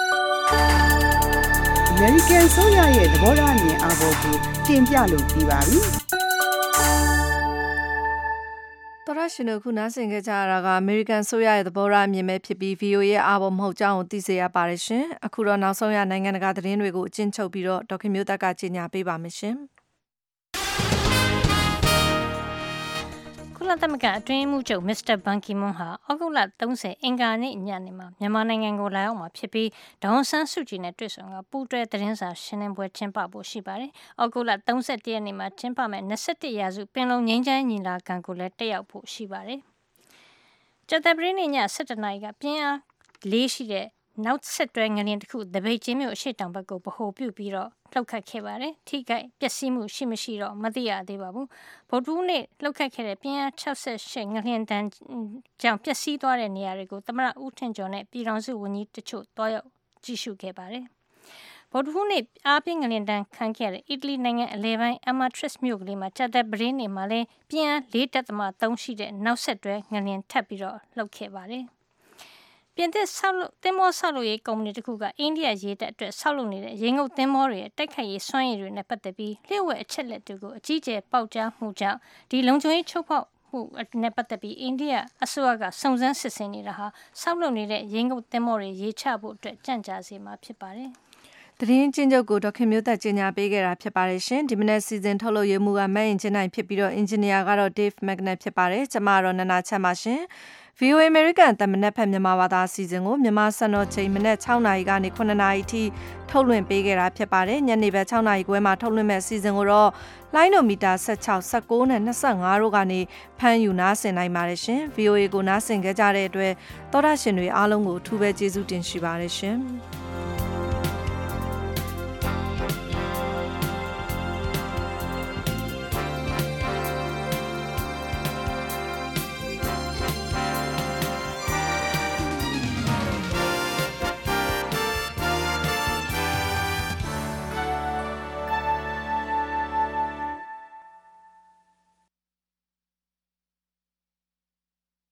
။ American ဆိုရရဲ့သဘောထားမြင်အားပေါ်ကိုတင်ပြလို့ပြီးပါပြီ။တော်ရရှင်တို့ခုနားဆင်ကြကြရတာကအမေရိကန်ဆိုရရဲ့သဘောထားမြင်မဲ့ဖြစ်ပြီး ဗီအိုအေ ရဲ့အားပေါ်မဟုတ်ကြောင်းကိုသိစေရပါတယ်ရှင်။အခုတော့နောက်ဆုံးရနိုင်ငံတကာသတင်းတွေကိုအကျဉ်းချုပ်ပြီးတော့ဒေါက်ခင်မျိုးသက်ကကြေညာပေးပါမယ်ရှင်။ကုလသမဂ္ဂအတွင်းမှုချုပ်မစ္စတာဘန်ကီမွန်းဟာဩဂုတ်လ30အင်္ဂါနေ့ညနေမှာမြန်မာနိုင်ငံကိုလာရောက်မှာဖြစ်ပြီးဒေါန်ဆန်းစုကြည်နဲ့တွေ့ဆုံကပူးတွဲသတင်းစာရှင်းလင်းပွဲကျင်းပဖို့ရှိပါတယ်။ဩဂုတ်လ31ရက်နေ့မှာကျင်းပမယ့်21ရာစုပင်လုံငြိမ်းချမ်းညီလာခံကိုလည်းတက်ရောက်ဖို့ရှိပါတယ်။ကျတဲ့ပရိနေည17နာရီကပြင်းအားလေးရှိတဲ့နောက်ဆက်တွဲငလျင်တစ်ခုတပိတ်ချင်းမြို့အရှိတောင်ဘက်ကိုဗဟိုပြုပြီးတော့လှုပ်ခတ်ခဲ့ပါတယ်။ထိခိုက်ပျက်စီးမှုရှိမရှိတော့မသိရသေးပါဘူး။ဗုဒ္ဓဦးနေ့လှုပ်ခတ်ခဲ့တဲ့ပြင်းအား68ငလျင်တန်းကြောင့်ပျက်စီးသွားတဲ့နေရာတွေကိုသမရဦးထင်ကျော်နဲ့ပြည်တော်စုဝန်ကြီးတချို့တွားရောက်ကြည့်ရှုခဲ့ပါတယ်။ဗုဒ္ဓဦးနေ့အားပြင်းငလျင်တန်းခံခဲ့တဲ့အီတလီနိုင်ငံအလဲပိုင်းအမာထရစ်မြို့ကလေးမှာကျတဲ့ပရင်းနေမှာလဲပြင်းအား၄.၃ရှိတဲ့နောက်ဆက်တွဲငလျင်ထပ်ပြီးတော့လှုပ်ခဲ့ပါတယ်။ပြင်သစ်ဆောက်လုပ်သင်္ဘောဆောက်လုပ်ရေးကုမ္ပဏီတစ်ခုကအိန္ဒိယရေတပ်အတွက်ဆောက်လုပ်နေတဲ့ရေငုပ်သင်္ဘောတွေရဲ့တိုက်ခိုက်ရေးစွမ်းရည်တွေနဲ့ပတ်သက်ပြီးလျှို့ဝှက်အချက်လက်တွေကိုအကြီးအကျယ်ပေါက်ကြားမှုကြောင့်ဒီလုံခြုံရေးချုပ်ဖောက်မှုနဲ့ပတ်သက်ပြီးအိန္ဒိယအစိုးရကစုံစမ်းစစ်ဆေးနေတာဟာဆောက်လုပ်နေတဲ့ရေငုပ်သင်္ဘောတွေရေချဖို့အတွက်ကြံ့ကြာစေမှာဖြစ်ပါတယ်။သတင်းကျဉ်းချုပ်ကိုဒေါက်ခင်မျိုးသက်ကြီးညာပေးခဲ့တာဖြစ်ပါတယ်ရှင်ဒီမနေ့စီစဉ်ထုတ်လုပ်ရေးမှုကမတ်အင်ဂျင်နိုင်ဖြစ်ပြီးတော့အင်ဂျင်နီယာကတော့ Dave Magnet ဖြစ်ပါတယ်ကျွန်မတော့နနာချမ်းပါရှင်ဗီအိုအေ American တမနက်ဖက်မြန်မာဘာသာအစီအစဉ်ကိုမြန်မာစံတော်ချိန်မနက်6နာရီကနေ9နာရီထိထုတ်လွှင့်ပေးခဲ့တာဖြစ်ပါတယ်။ညနေဘက်6နာရီခွဲမှာထုတ်လွှင့်မဲ့အစီအစဉ်ကိုတော့လိုင်းနိုမီတာ16 19နဲ့25တို့ကနေဖမ်းယူနားဆင်နိုင်ပါတယ်ရှင်။ ဗီအိုအေ ကိုနားဆင်ကြတဲ့အတွက်သောတာရှင်တွေအားလုံးကိုအထူးပဲကျေးဇူးတင်ရှိပါတယ်ရှင်။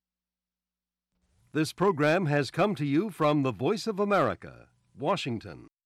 This program has come to you from the Voice of America, Washington.